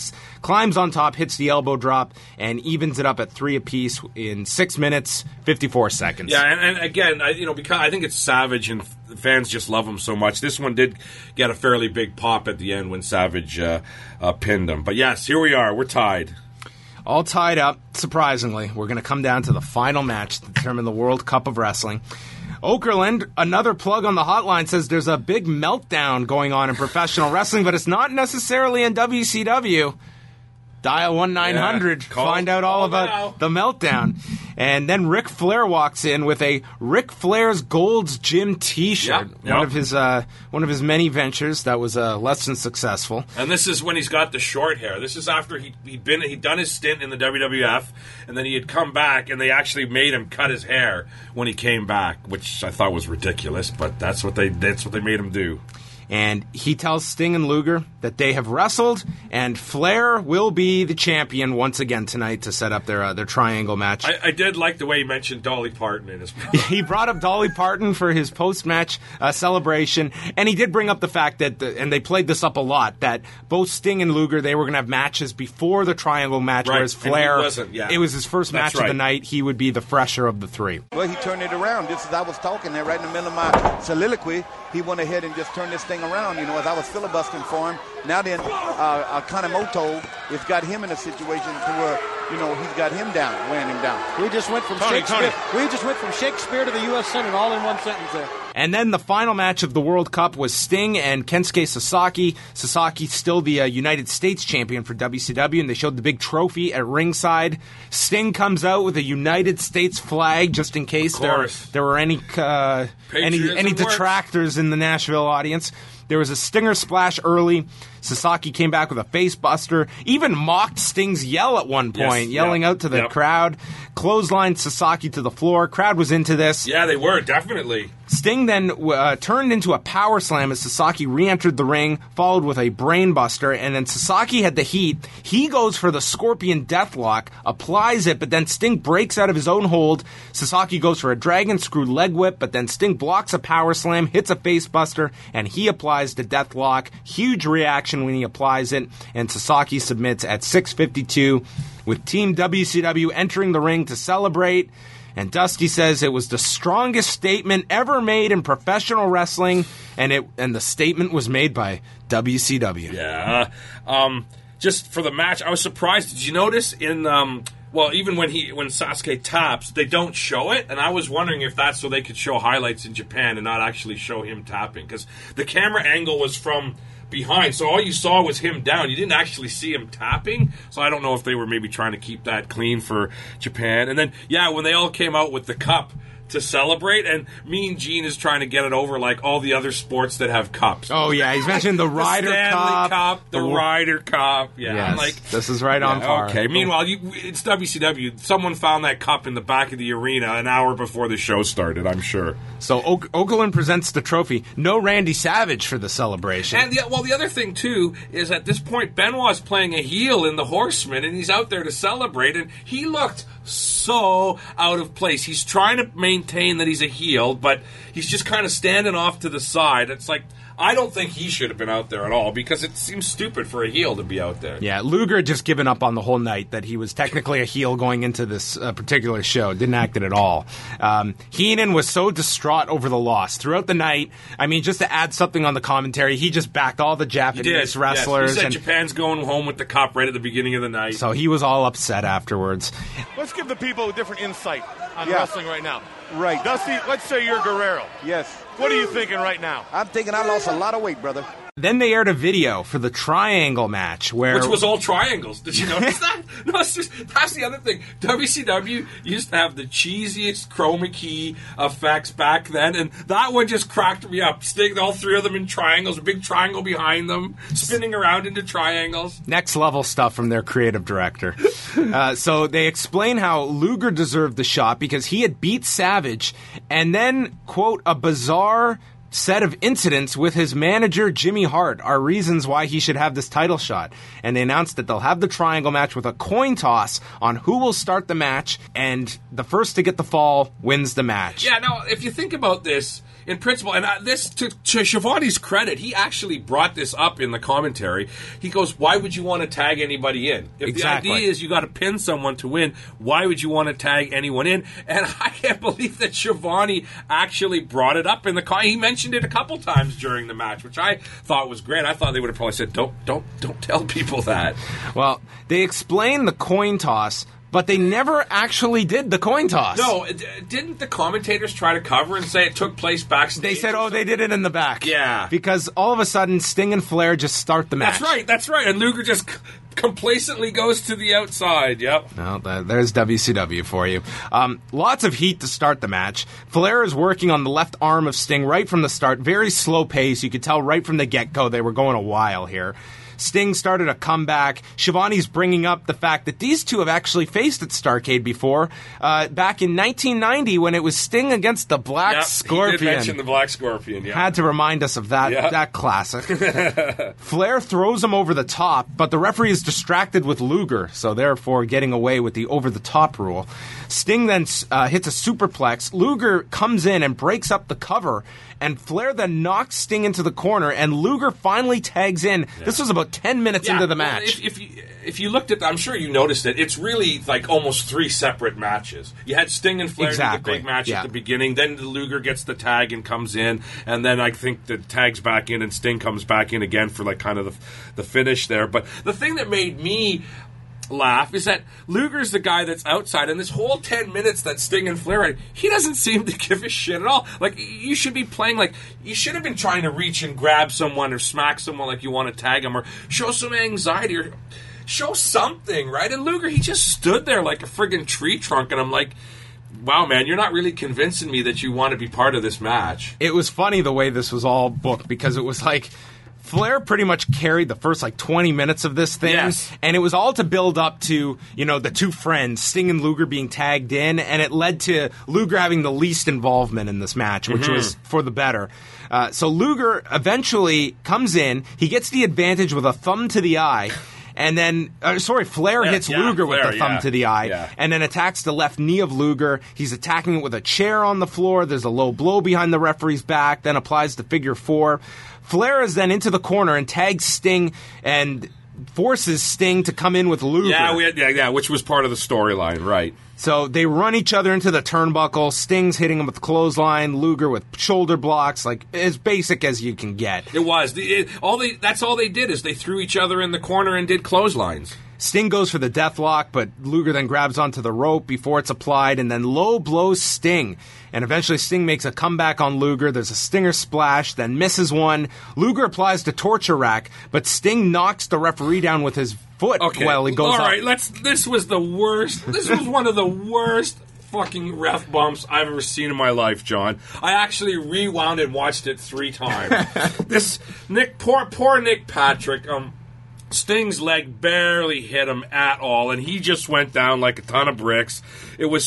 climbs on top, hits the elbow drop, and evens it up at 3 apiece in 6 minutes, 54 seconds. Yeah, and again, because I think it's Savage and fans just love him so much. This one did get a fairly big pop at the end when Savage pinned him. But yes, here we are. We're tied. All tied up, surprisingly. We're going to come down to the final match to determine the World Cup of Wrestling. Okerlund, another plug on the hotline, says there's a big meltdown going on in professional wrestling, but it's not necessarily in WCW. Dial 1-900, find out all about the meltdown. And then Ric Flair walks in with a Ric Flair's Gold's Gym T-shirt, one of his many ventures that was less than successful. And this is when he's got the short hair. This is after he'd done his stint in the WWF, and then he had come back, and they actually made him cut his hair when he came back, which I thought was ridiculous, but that's what they made him do. And he tells Sting and Luger that they have wrestled, and Flair will be the champion once again tonight to set up their triangle match. I did like the way he mentioned Dolly Parton in his He brought up Dolly Parton for his post-match celebration, and he did bring up the fact that, and they played this up a lot, that both Sting and Luger, they were going to have matches before the triangle match, whereas Flair, it was his first match of the night. He would be the fresher of the three. Well, he turned it around. Just as I was talking there, right in the middle of my soliloquy, he went ahead and just turned this thing around, as I was filibustering for him. Now then, Kanemoto has got him in a situation to where, he's got him down, wearing him down. We just went from Shakespeare to the U.S. Senate all in one sentence there. And then the final match of the World Cup was Sting and Kensuke Sasaki. Sasaki still the United States champion for WCW, and they showed the big trophy at ringside. Sting comes out with a United States flag just in case there were any detractors in the Nashville audience. There was a Stinger splash early. Sasaki came back with a face buster, even mocked Sting's yell at one point, yelling out to the crowd. Clotheslined Sasaki to the floor. Crowd was into this. Yeah, they were, definitely. Sting then turned into a power slam as Sasaki re-entered the ring, followed with a brain buster, and then Sasaki had the heat. He goes for the Scorpion Deathlock, applies it, but then Sting breaks out of his own hold. Sasaki goes for a dragon screw leg whip, but then Sting blocks a power slam, hits a face buster, and he applies the Deathlock. Huge reaction when he applies it, and Sasaki submits at 6:52 with Team WCW entering the ring to celebrate. And Dusty says it was the strongest statement ever made in professional wrestling, and the statement was made by WCW. Yeah. Just for the match, I was surprised. Did you notice even when Sasuke taps, they don't show it, and I was wondering if that's so they could show highlights in Japan and not actually show him tapping, because the camera angle was from behind, so all you saw was him down. You didn't actually see him tapping, so I don't know if they were maybe trying to keep that clean for Japan. And then, when they all came out with the cup to celebrate, and Mean Gene is trying to get it over like all the other sports that have cups. Oh, yeah, he's mentioned the Ryder Cup. The Ryder Cup. Yeah, yes, I'm like, this is right on par. Okay, meanwhile, it's WCW. Someone found that cup in the back of the arena an hour before the show started, I'm sure. So Okerlund presents the trophy. No Randy Savage for the celebration. And the other thing, too, is at this point, Benoit's playing a heel in the Horseman, and he's out there to celebrate, and he looked so out of place. He's trying to maintain that he's a heel, but he's just kind of standing off to the side. It's like, I don't think he should have been out there at all, because it seems stupid for a heel to be out there. Yeah, Luger had just given up on the whole night, that he was technically a heel going into this particular show. Didn't act it at all. Heenan was so distraught over the loss. Throughout the night, I mean, just to add something on the commentary, he just backed all the Japanese wrestlers. Yes. He said Japan's going home with the cup right at the beginning of the night. So he was all upset afterwards. Let's give the people a different insight on wrestling right now. Right. Dusty, let's say you're Guerrero. Yes. What are you thinking right now? I'm thinking I lost a lot of weight, brother. Then they aired a video for the triangle match, which was all triangles. Did you notice that? No, that's the other thing. WCW used to have the cheesiest chroma key effects back then, and that one just cracked me up. All three of them in triangles, a big triangle behind them, spinning around into triangles. Next level stuff from their creative director. So they explain how Luger deserved the shot because he had beat Savage, and then, quote, a bizarre set of incidents with his manager Jimmy Hart are reasons why he should have this title shot. And they announced that they'll have the triangle match with a coin toss on who will start the match, and the first to get the fall wins the match. Yeah, now, if you think about this, in principle, and this to Schiavone's credit, he actually brought this up in the commentary. He goes, "Why would you want to tag anybody in? If Exactly. the idea is you got to pin someone to win, why would you want to tag anyone in?" And I can't believe that Schiavone actually brought it up in the he mentioned it a couple times during the match, which I thought was great. I thought they would have probably said, "Don't tell people that." Well, they explained the coin toss, but they never actually did the coin toss. No, didn't the commentators try to cover and say it took place backstage? They said, they did it in the back. Yeah. Because all of a sudden, Sting and Flair just start the match. That's right. And Luger just complacently goes to the outside. Yep. Well, there's WCW for you. Lots of heat to start the match. Flair is working on the left arm of Sting right from the start. Very slow pace. You could tell right from the get-go they were going a while here. Sting started a comeback. Schiavone's bringing up the fact that these two have actually faced at Starrcade before, back in 1990 when it was Sting against the Black Scorpion. He did mention the Black Scorpion, yeah. Had to remind us of that classic. Flair throws him over the top, but the referee is distracted with Luger, so therefore getting away with the over-the-top rule. Sting then hits a superplex. Luger comes in and breaks up the cover, and Flair then knocks Sting into the corner, and Luger finally tags in. Yeah. This was about 10 minutes into the match. If you looked at I'm sure you noticed it, it's really like almost 3 separate matches. You had Sting and Flair do the big match at the beginning, then Luger gets the tag and comes in, and then I think the tag's back in and Sting comes back in again for like kind of the finish there. But the thing that made me laugh is that Luger's the guy that's outside, and this whole 10 minutes that Sting and Flair had, he doesn't seem to give a shit at all. Like, you should be playing like, you should have been trying to reach and grab someone or smack someone like you want to tag them or show some anxiety or show something, right? And Luger, he just stood there like a friggin' tree trunk, and I'm like, wow, man, you're not really convincing me that you want to be part of this match. It was funny the way this was all booked, because it was like Flair pretty much carried the first 20 minutes of this thing, and it was all to build up to, the two friends, Sting and Luger, being tagged in, and it led to Luger having the least involvement in this match, which was for the better. So Luger eventually comes in, he gets the advantage with a thumb to the eye, and then, Flair hits Luger with the thumb to the eye, and then attacks the left knee of Luger. He's attacking it with a chair on the floor. There's a low blow behind the referee's back, then applies the figure 4. Flair is then into the corner and tags Sting and forces Sting to come in with Luger. Yeah, which was part of the storyline, right. So they run each other into the turnbuckle. Sting's hitting him with clothesline, Luger with shoulder blocks, like as basic as you can get. It was. That's all they did is they threw each other in the corner and did clotheslines. Sting goes for the deathlock, but Luger then grabs onto the rope before it's applied, and then low blows Sting. And eventually Sting makes a comeback on Luger. There's a Stinger splash, then misses one. Luger applies the torture rack, but Sting knocks the referee down with his foot while he goes up. All right, this was the worst. This was one of the worst fucking ref bumps I've ever seen in my life, John. I actually rewound and watched it 3 times. Poor Nick Patrick, Sting's leg barely hit him at all, and he just went down like a ton of bricks. It was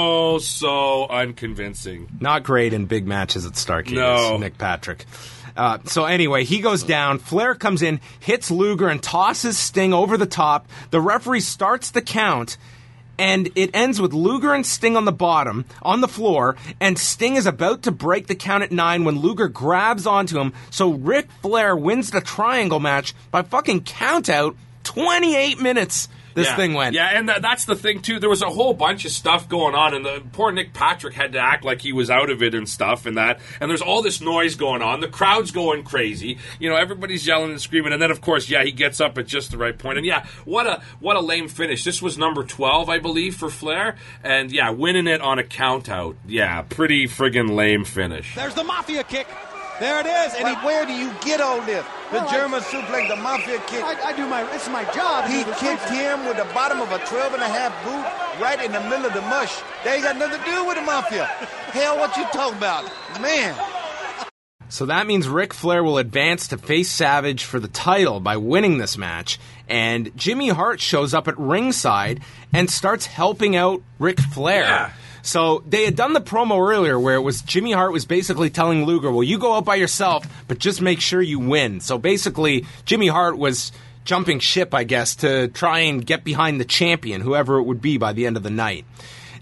so unconvincing. Not great in big matches at Starrcade. No. Nick Patrick. So anyway, he goes down. Flair comes in, hits Luger, and tosses Sting over the top. The referee starts the count, and it ends with Luger and Sting on the bottom, on the floor, and Sting is about to break the count at 9 when Luger grabs onto him, so Ric Flair wins the triangle match by fucking count out 28 minutes. This thing went. Yeah, and that's the thing, too. There was a whole bunch of stuff going on, and the poor Nick Patrick had to act like he was out of it and stuff, and there's all this noise going on. The crowd's going crazy. Everybody's yelling and screaming, and then, of course, he gets up at just the right point. And, what a lame finish. This was number 12, I believe, for Flair, and, winning it on a count-out. Yeah, pretty friggin' lame finish. There's the Mafia kick. There it is. And where do you get all this? The German suplex, the Mafia kick. It's my job. He kicked him with the bottom of a 12.5 boot right in the middle of the mush. They ain't got nothing to do with the Mafia. Hell, what you talking about? Man. So that means Ric Flair will advance to face Savage for the title by winning this match. And Jimmy Hart shows up at ringside and starts helping out Ric Flair. Yeah. So they had done the promo earlier where it was Jimmy Hart was basically telling Luger, well, you go out by yourself, but just make sure you win. So basically, Jimmy Hart was jumping ship, I guess, to try and get behind the champion, whoever it would be by the end of the night.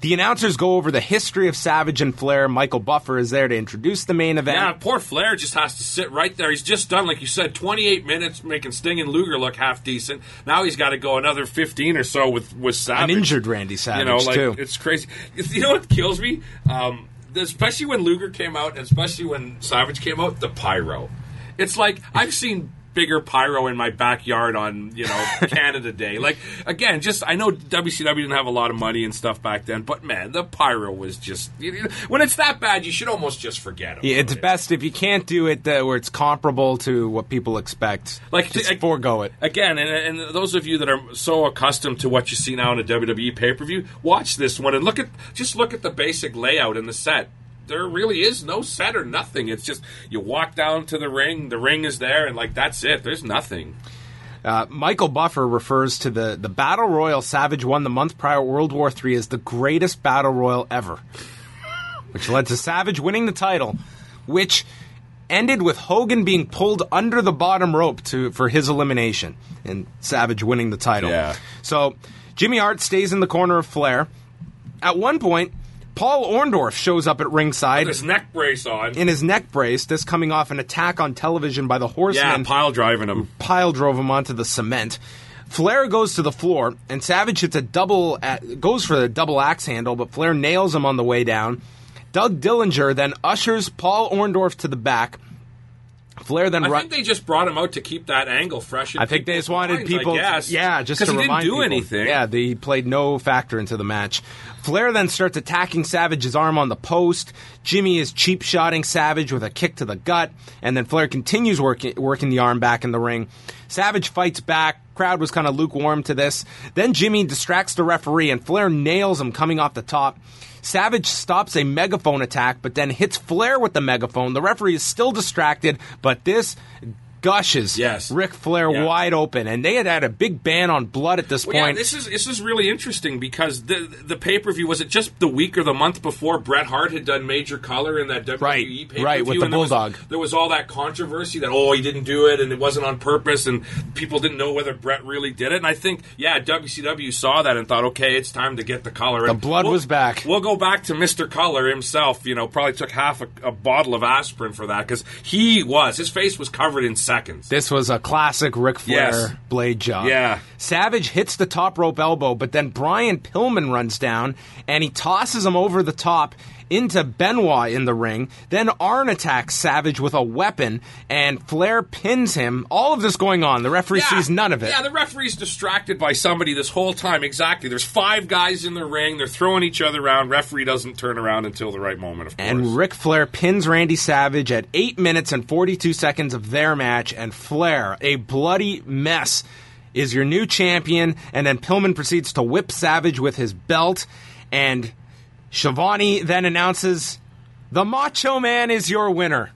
The announcers go over the history of Savage and Flair. Michael Buffer is there to introduce the main event. Yeah, poor Flair just has to sit right there. He's just done, like you said, 28 minutes making Sting and Luger look half decent. Now he's got to go another 15 or so with Savage. An injured Randy Savage, too. too. It's crazy. You know what kills me? Especially when Luger came out, and especially when Savage came out, the pyro. It's like, I've seen bigger pyro in my backyard on, Canada Day. Like, again, I know WCW didn't have a lot of money and stuff back then, but man, the pyro was just, when it's that bad, you should almost just forget it. Yeah, it's best if you can't do it where it's comparable to what people expect. Like, just forego it. Again, and those of you that are so accustomed to what you see now in a WWE pay-per-view, watch this one and look at the basic layout in the set. There really is no set or nothing. It's just you walk down to the ring is there, and that's it. There's nothing. Michael Buffer refers to the Battle Royal Savage won the month prior World War III as the greatest Battle Royal ever, which led to Savage winning the title, which ended with Hogan being pulled under the bottom rope for his elimination, and Savage winning the title. Yeah. So Jimmy Hart stays in the corner of Flair. At one point, Paul Orndorff shows up at ringside. With his neck brace on. In his neck brace, this coming off an attack on television by the Horsemen. Yeah, pile driving him. Pile drove him onto the cement. Flair goes to the floor, and Savage hits goes for the double axe handle, but Flair nails him on the way down. Doug Dillinger then ushers Paul Orndorff to the back. Flair then I think they just brought him out to keep that angle fresh. I think they just wanted people, just to remind people. Because he didn't do anything. Yeah, he played no factor into the match. Flair then starts attacking Savage's arm on the post. Jimmy is cheap-shotting Savage with a kick to the gut, and then Flair continues working the arm back in the ring. Savage fights back. Crowd was kind of lukewarm to this. Then Jimmy distracts the referee, and Flair nails him coming off the top. Savage stops a megaphone attack, but then hits Flair with the megaphone. The referee is still distracted, but this gushes Ric Flair wide open, and they had a big ban on blood at this point. Yeah, this is really interesting because the pay-per-view, was it just the week or the month before Bret Hart had done Major Color in that WWE pay-per-view? Right, with the Bulldog. There was all that controversy that, he didn't do it, and it wasn't on purpose, and people didn't know whether Bret really did it, and I think, WCW saw that and thought, okay, it's time to get the color. The blood was back. We'll go back to Mr. Color himself, probably took half a bottle of aspirin for that, because his face was covered in seconds. This was a classic Ric Flair blade job. Yeah. Savage hits the top rope elbow, but then Brian Pillman runs down, and he tosses him over the top into Benoit in the ring. Then Arn attacks Savage with a weapon, and Flair pins him. All of this going on. The referee sees none of it. Yeah, the referee's distracted by somebody this whole time. Exactly. There's 5 guys in the ring. They're throwing each other around. Referee doesn't turn around until the right moment, of course. And Ric Flair pins Randy Savage at 8 minutes and 42 seconds of their match, and Flair, a bloody mess, is your new champion. And then Pillman proceeds to whip Savage with his belt, and Schiavone then announces, "The Macho Man is your winner."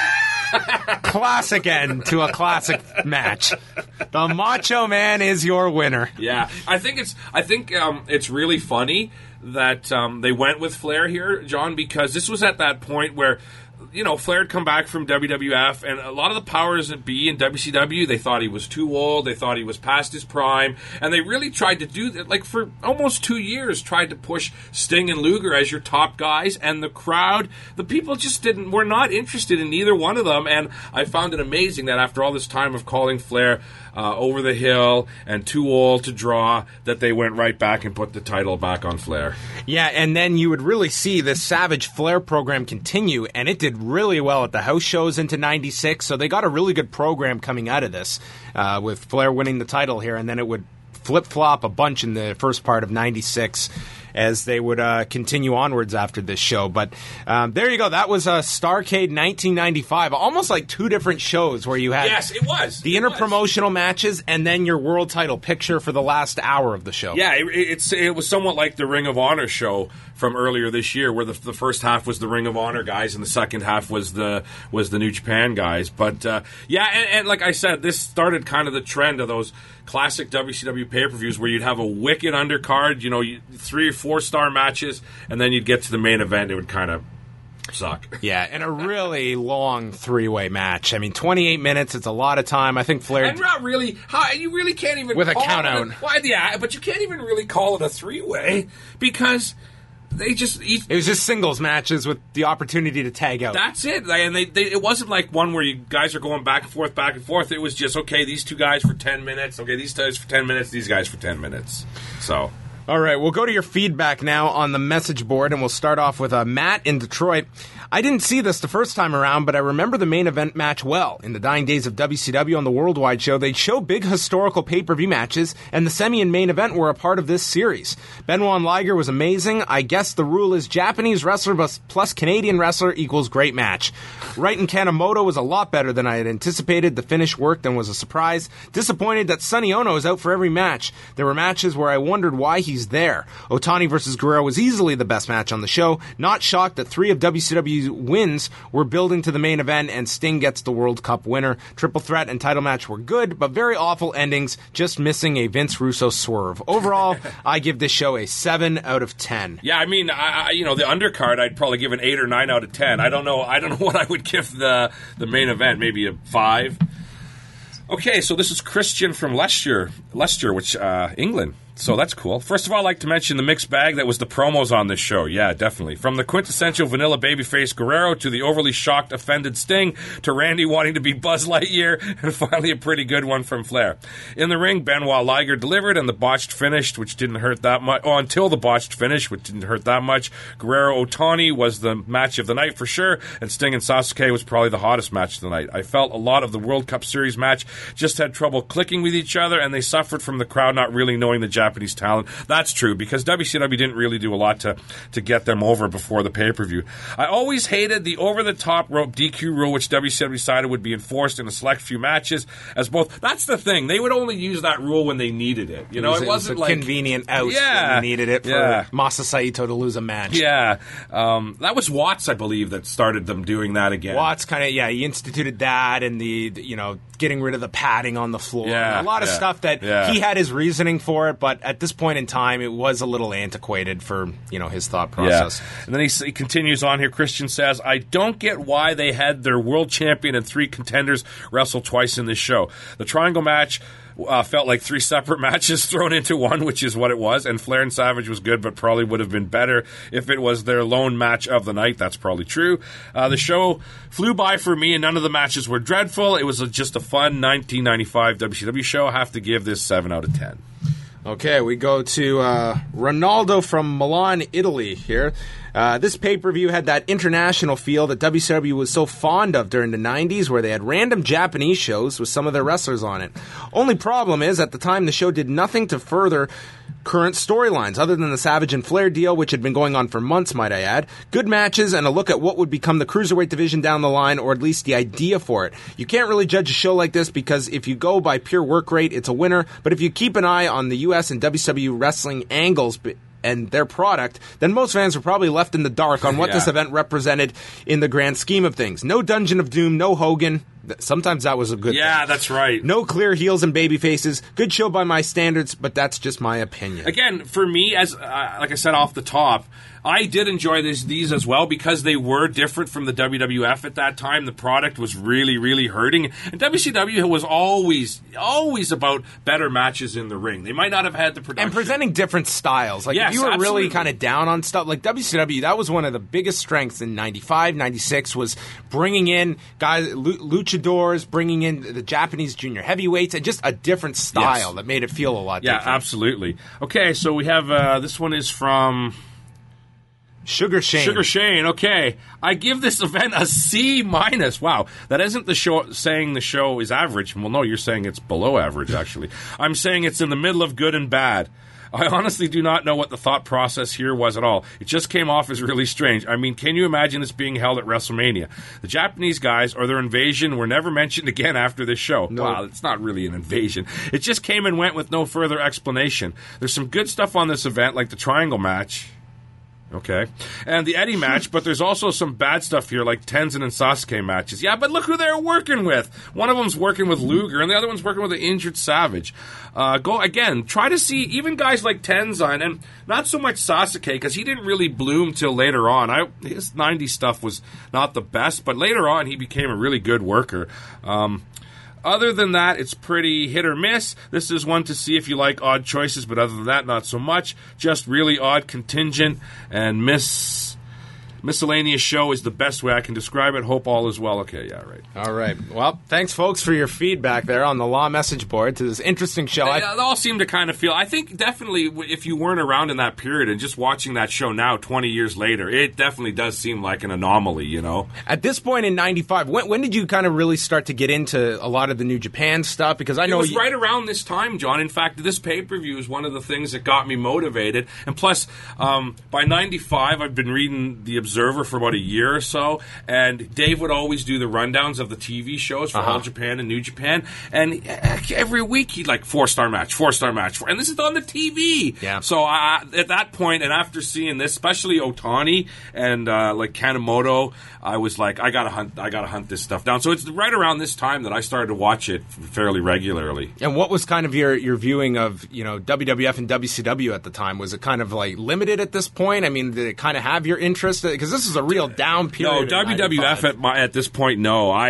Classic end to a classic match. The Macho Man is your winner. Yeah, I think it's really funny that they went with Flair here, John, because this was at that point where Flair had come back from WWF, and a lot of the powers that be in WCW, they thought he was too old, they thought he was past his prime, and they really tried to do that, for almost 2 years, tried to push Sting and Luger as your top guys, and the crowd, the people just were not interested in either one of them, and I found it amazing that after all this time of calling Flair over the hill and too old to draw, that they went right back and put the title back on Flair. Yeah, and then you would really see this Savage Flair program continue, and it did really well at the house shows into 96, so they got a really good program coming out of this, with Flair winning the title here, and then it would flip-flop a bunch in the first part of 96 as they would continue onwards after this show. But there you go. That was Starrcade 1995. Almost like 2 different shows where you had it was the interpromotional matches and then your world title picture for the last hour of the show. Yeah, it was somewhat like the Ring of Honor show from earlier this year, where the first half was the Ring of Honor guys and the second half was the New Japan guys. But and like I said, this started kind of the trend of those classic WCW pay-per-views where you'd have a wicked undercard, 3 or 4 star matches, and then you'd get to the main event, it would kind of suck. Yeah, and a really long 3-way match. I mean, 28 minutes, it's a lot of time. I think Flair... And not really... you really can't even with call a count-out. But you can't even really call it a 3-way, because they just... It was just singles matches with the opportunity to tag out. That's it. And it wasn't like one where you guys are going back and forth. It was just, okay, these two guys for 10 minutes. Okay, these guys for 10 minutes. These guys for 10 minutes. So... All right, we'll go to your feedback now on the message board, and we'll start off with Matt in Detroit. I didn't see this the first time around, but I remember the main event match well. In the dying days of WCW on the Worldwide show, they'd show big historical pay-per-view matches, and the semi and main event were a part of this series. Benoit and Liger was amazing. I guess the rule is Japanese wrestler plus Canadian wrestler equals great match. Wright and Kanemoto was a lot better than I had anticipated. The finish worked and was a surprise. Disappointed that Sonny Ono is out for every match. There were matches where I wondered why he's there. Otani versus Guerrero was easily the best match on the show. Not shocked that 3 of WCW's wins were building to the main event, and Sting gets the World Cup winner. Triple threat and title match were good, but very awful endings, just missing a Vince Russo swerve. Overall, I give this show a 7 out of 10. Yeah, I mean, the undercard, I'd probably give an 8 or 9 out of 10. I don't know what I would give the main event. Maybe a 5. Okay, so this is Christian from Leicester, which England. So that's cool. First of all, I'd like to mention the mixed bag that was the promos on this show. Yeah, definitely. From the quintessential vanilla babyface Guerrero to the overly shocked, offended Sting to Randy wanting to be Buzz Lightyear, and finally a pretty good one from Flair. In the ring, Benoit Liger delivered, and the botched finish, which didn't hurt that much. Oh, until the botched finish, which didn't hurt that much. Guerrero Otani was the match of the night for sure, and Sting and Sasuke was probably the hottest match of the night. I felt a lot of the World Cup Series match just had trouble clicking with each other, and they suffered from the crowd not really knowing the Japanese talent. That's true, because WCW didn't really do a lot to get them over before the pay-per-view. I always hated the over-the-top rope DQ rule, which WCW decided would be enforced in a select few matches as both. That's the thing. They would only use that rule when they needed it. You know, it wasn't a like convenient out when they needed it for Masa Saito to lose a match. Yeah. That was Watts, I believe, that started them doing that again. Watts he instituted that, and the getting rid of the padding on the floor. Yeah, a lot of stuff that he had his reasoning for it, but at this point in time, it was a little antiquated for his thought process. Yeah. And then he continues on here. Christian says, I don't get why they had their world champion and 3 contenders wrestle twice in this show. The triangle match felt like 3 separate matches thrown into one, which is what it was. And Flair and Savage was good, but probably would have been better if it was their lone match of the night. That's probably true. The show flew by for me, and none of the matches were dreadful. It was just a fun 1995 WCW show. I have to give this 7 out of 10. Okay, we go to Ronaldo from Milan, Italy here. This pay-per-view had that international feel that WCW was so fond of during the 90s, where they had random Japanese shows with some of their wrestlers on it. Only problem is, at the time, the show did nothing to further current storylines, other than the Savage and Flair deal, which had been going on for months, might I add. Good matches and a look at what would become the Cruiserweight division down the line, or at least the idea for it. You can't really judge a show like this, because if you go by pure work rate, it's a winner, but if you keep an eye on the US and WCW wrestling angles and their product, then most fans were probably left in the dark on what this event represented in the grand scheme of things. No Dungeon of Doom, no Hogan. Sometimes that was a good thing. Yeah, that's right. No clear heels and baby faces. Good show by my standards, but that's just my opinion. Again, for me, as like I said off the top, I did enjoy these as well, because they were different from the WWF at that time. The product was really, really hurting. And WCW was always about better matches in the ring. They might not have had the production. And presenting different styles. Like, yes, if you were absolutely really kind of down on stuff, like WCW, that was one of the biggest strengths in 95, 96, was bringing in guys, luchadors, bringing in the Japanese junior heavyweights, and just a different style that made it feel a lot different. Yeah, absolutely. Okay, so we have, this one is from Sugar Shane. Sugar Shane, okay. I give this event a C-. Wow, that isn't the show saying the show is average. Well, no, you're saying it's below average, actually. I'm saying it's in the middle of good and bad. I honestly do not know what the thought process here was at all. It just came off as really strange. I mean, can you imagine this being held at WrestleMania? The Japanese guys or their invasion were never mentioned again after this show. No. Wow, it's not really an invasion. It just came and went with no further explanation. There's some good stuff on this event, like the triangle match. Okay. And the Eddie match, but there's also some bad stuff here, like Tenzin and Sasuke matches. Yeah, but look who they're working with. One of them's working with Luger, and the other one's working with an injured Savage. Try to see even guys like Tenzin, and not so much Sasuke, because he didn't really bloom till later on. His 90s stuff was not the best, but later on he became a really good worker. Other than that, it's pretty hit or miss. This is one to see if you like odd choices, but other than that, not so much. Just really odd contingent and miscellaneous show is the best way I can describe it. Hope all is well. Okay, yeah, right. All right. Well, thanks, folks, for your feedback there on the Law message board to this interesting show. They all seem to kind of feel, I think definitely if you weren't around in that period and just watching that show now 20 years later, it definitely does seem like an anomaly, you know? At this point in 95, when did you kind of really start to get into a lot of the New Japan stuff? Because I know it was right around this time, John. In fact, this pay-per-view is one of the things that got me motivated. And plus, by 95, I've been reading The Observer for about a year or so, and Dave would always do the rundowns of the TV shows for All Japan and New Japan, and every week he'd like 4-star match, 4-star match, and this is on the TV. Yeah. So at that point, and after seeing this, especially Otani and like Kanemoto, I was like, I gotta hunt this stuff down. So it's right around this time that I started to watch it fairly regularly. And what was kind of your viewing of, you know, WWF and WCW at the time? Was it kind of like limited at this point? I mean, did it kind of have your interest? Because this is a real down period. No, WWF at this point,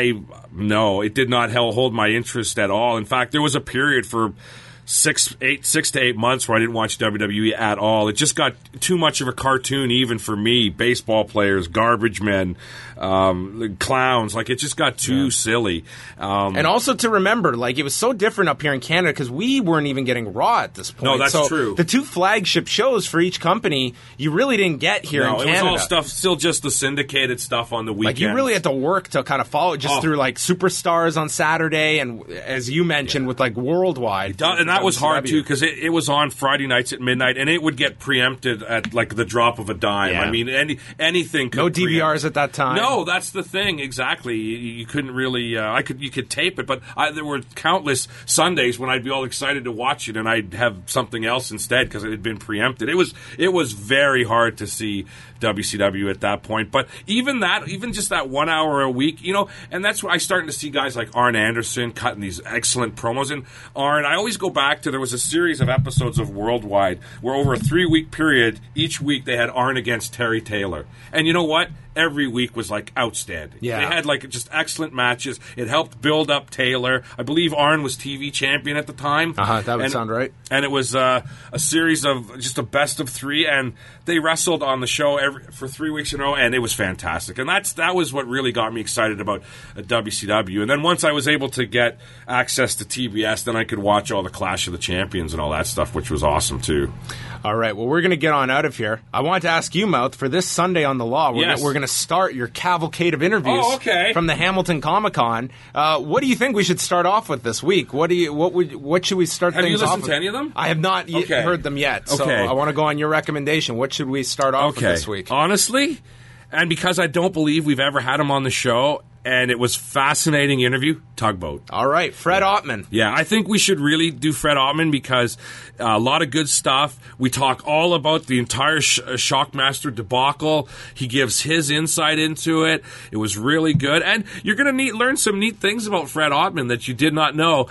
no, it did not hold my interest at all. In fact, there was a period for 6 to 8 months where I didn't watch WWE at all. It just got too much of a cartoon even for me. Baseball players, garbage men, clowns. Like, it just got too silly. And also to remember, like, it was so different up here in Canada because we weren't even getting Raw at this point. No, that's true. The two flagship shows for each company, you really didn't get here in Canada. It was all still just the syndicated stuff on the weekends. Like, you really had to work to kind of follow it just through, like, Superstars on Saturday and, as you mentioned, with, like, Worldwide. And that was hard, too, because it was on Friday nights at midnight, and it would get preempted at, like, the drop of a dime. Yeah. I mean, anything could No DVRs at that time. No, that's the thing, exactly. You couldn't really... you could tape it, but there were countless Sundays when I'd be all excited to watch it, and I'd have something else instead because it had been preempted. It was very hard to see WCW at that point. But even just that 1 hour a week, you know, and that's where I started to see guys like Arn Anderson cutting these excellent promos. And Arn, I always go back to, there was a series of episodes of Worldwide where over a 3-week period, each week they had Arn against Terry Taylor. And you know what? Every week was like outstanding. Yeah. They had like just excellent matches. It helped build up Taylor. I believe Arn was TV champion at the time. That would sound right. And it was a series of just a best of 3, and they wrestled on the show for 3 weeks in a row, and it was fantastic. And that was what really got me excited about WCW. And then once I was able to get access to TBS, then I could watch all the Clash of the Champions and all that stuff, which was awesome too. All right, well, we're going to get on out of here. I want to ask you, Mouth, for this Sunday on the Law, we're going to start your cavalcade of interviews from the Hamilton Comic-Con. What do you think we should start off with this week? What should we start Have things off with? Have you listened to any of them? I have not heard them yet, so I want to go on your recommendation. What should we start off with this week? Honestly, and because I don't believe we've ever had him on the show, and it was fascinating interview, Tugboat. All right, Fred Ottman. Yeah, I think we should really do Fred Ottman because a lot of good stuff. We talk all about the entire Shockmaster debacle. He gives his insight into it. It was really good. And you're going to learn some neat things about Fred Ottman that you did not know.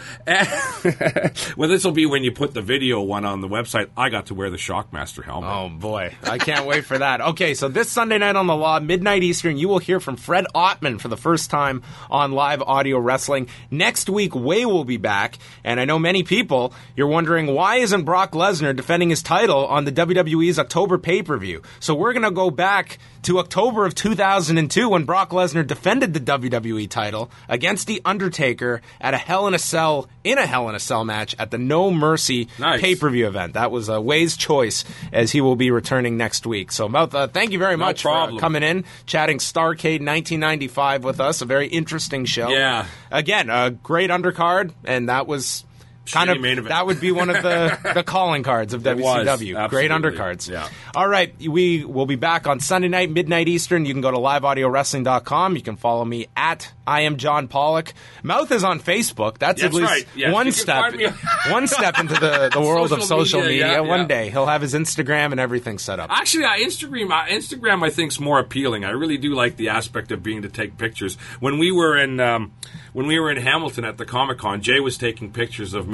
Well, this will be when you put the video one on the website. I got to wear the Shockmaster helmet. Oh, boy. I can't wait for that. Okay, so this Sunday night on the Law, midnight Eastern, you will hear from Fred Ottman for the first time on Live Audio Wrestling. Next week, Way will be back, and I know many people, you're wondering, why isn't Brock Lesnar defending his title on the WWE's October pay-per-view? So we're going to go back to October of 2002 when Brock Lesnar defended the WWE title against The Undertaker at a Hell in a Cell match at the No Mercy pay-per-view event. That was Way's choice, as he will be returning next week. So, Mouth, thank you very much for coming in, chatting Starrcade 1995 with us. A very interesting show. Yeah. Again, a great undercard, and that was that would be one of the calling cards of WCW. Great undercards. Yeah. All right, we will be back on Sunday night, midnight Eastern. You can go to liveaudiowrestling.com. You can follow me at I am John Pollock. Mouth is on Facebook. That's at least right. Yes. one step into the world of social media. Yeah, One day he'll have his Instagram and everything set up. Actually, Instagram I think is more appealing. I really do like the aspect of being to take pictures. When we were in Hamilton at the Comic-Con, Jay was taking pictures of me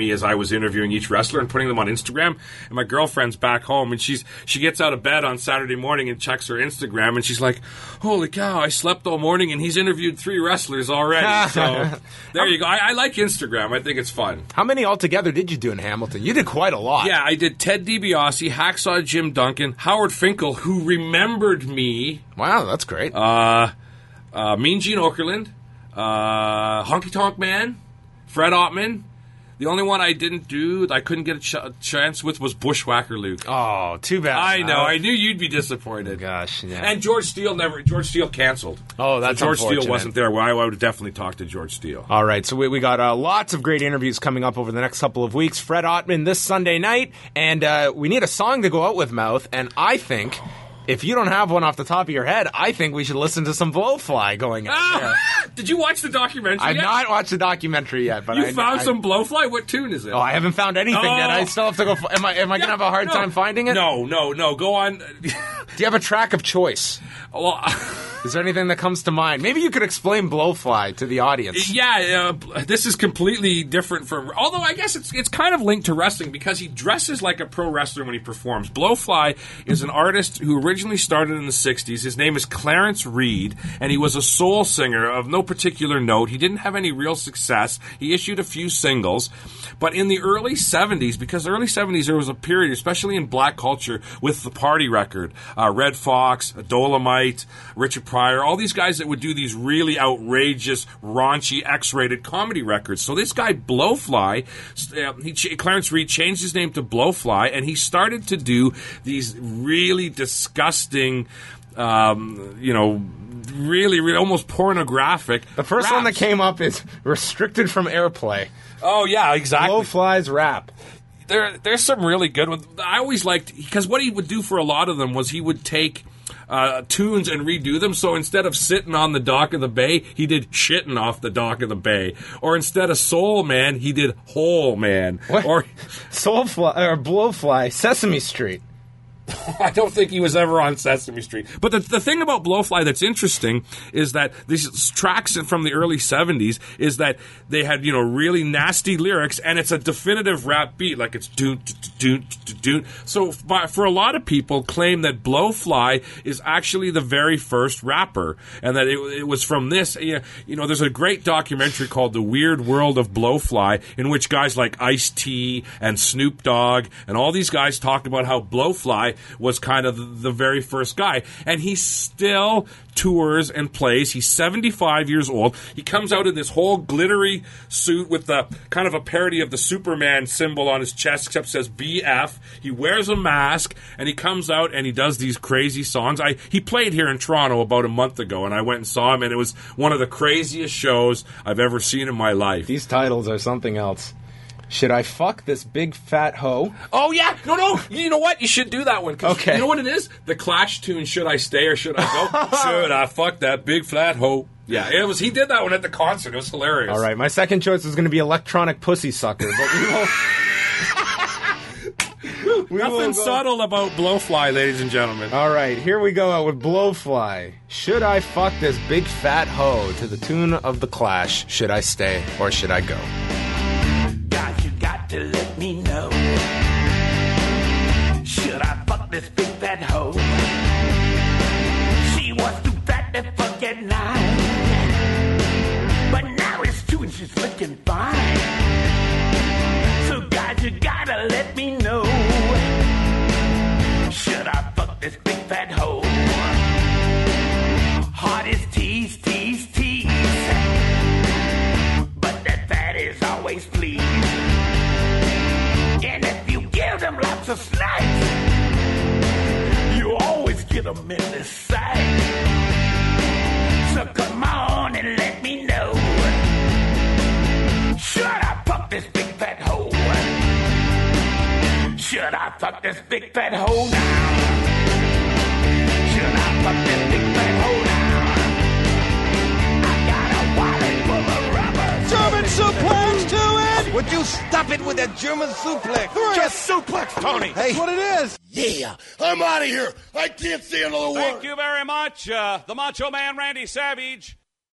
me as I was interviewing each wrestler and putting them on Instagram. And my girlfriend's back home, and she gets out of bed on Saturday morning and checks her Instagram, and she's like, "Holy cow! I slept all morning, and he's interviewed 3 wrestlers already." So there you go. I like Instagram. I think it's fun. How many altogether did you do in Hamilton? You did quite a lot. Yeah, I did Ted DiBiase, Hacksaw Jim Duncan, Howard Finkel, who remembered me. Wow, that's great. Mean Gene Okerlund, Honky Tonk Man, Fred Ottman. The only one I didn't do, I couldn't get a chance with, was Bushwhacker Luke. Oh, too bad. I know. I knew you'd be disappointed. Gosh, yeah. And George Steele canceled. Oh, that's so George unfortunate. Steele wasn't there. Well, I would definitely talk to George Steele. All right, so we got lots of great interviews coming up over the next couple of weeks. Fred Ottman this Sunday night, and we need a song to go out with, Mouth, and I think... If you don't have one off the top of your head, I think we should listen to some Blowfly going on. Yeah. Did you watch the documentary I've yet? not watched the documentary yet. But you found some Blowfly? What tune is it? Oh, I haven't found anything yet. I still have to go... Am I going to have a hard time finding it? No. Go on. Do you have a track of choice? Well... Is there anything that comes to mind? Maybe you could explain Blowfly to the audience. Yeah, this is completely different from... Although I guess it's kind of linked to wrestling because he dresses like a pro wrestler when he performs. Blowfly is an artist who originally started in the 60s. His name is Clarence Reed, and he was a soul singer of no particular note. He didn't have any real success. He issued a few singles. But in the early 70s, because the early 70s there was a period, especially in black culture, with the Party record, Red Fox, Dolomite, Richard Pryor, all these guys that would do these really outrageous, raunchy, X-rated comedy records. So this guy, Blowfly, Clarence Reed changed his name to Blowfly, and he started to do these really disgusting, really, really almost pornographic The first raps. one that came up is restricted from airplay. Oh, yeah, exactly. Blowfly's rap. There's some really good ones. I always liked, because what he would do for a lot of them was he would take tunes and redo them. So instead of sitting on the dock of the bay, he did shitting off the dock of the bay. Or instead of Soul Man, he did Hole Man. What? Or Soulfly or Blowfly, Sesame Street. I don't think he was ever on Sesame Street. But the thing about Blowfly that's interesting is that these tracks from the early 70s is that they had, really nasty lyrics, and it's a definitive rap beat, like it's doon, doon, doon. So for a lot of people claim that Blowfly is actually the very first rapper, and that it was from this. There's a great documentary called The Weird World of Blowfly, in which guys like Ice-T and Snoop Dogg and all these guys talk about how Blowfly was kind of the very first guy. And he still tours and plays. He's 75 years old. He comes out in this whole glittery suit with the kind of a parody of the Superman symbol on his chest, except says BF. He wears a mask, and he comes out and he does these crazy songs. He played here in Toronto about a month ago, and I went and saw him, and it was one of the craziest shows I've ever seen in my life. These titles are something else. Should I fuck this big fat hoe? Oh, yeah. No. You know what? You should do that one. Okay. You know what it is? The Clash tune, Should I Stay or Should I Go? Should I fuck that big flat hoe? Yeah, he did that one at the concert. It was hilarious. All right, my second choice is going to be Electronic Pussy Sucker, but we will... Nothing subtle about Blowfly, ladies and gentlemen. All right, here we go with Blowfly. Should I fuck this big fat hoe to the tune of The Clash? Should I stay or should I go? Guys, you got to let me know. Should I fuck this big fat hoe? She was too fat to fuck at night, but now it's 2 and she's looking fine. So guys, you gotta let me know. Should I fuck this big fat hoe? Heart is tease, tease, tease, but that fat is always pleased. And if you give them lots of snacks, you always get them in the sack. So come on and let me know. Should I fuck this big fat hoe? Should I fuck this big fat hoe now? Should I fuck this big fat hoe now? I got a wallet full of rubber. German suplex to it! Would you stop it with that German suplex? Just suplex, Tony. Hey, That's what it is. Yeah, I'm out of here. I can't say another word. Thank you very much, the Macho Man Randy Savage.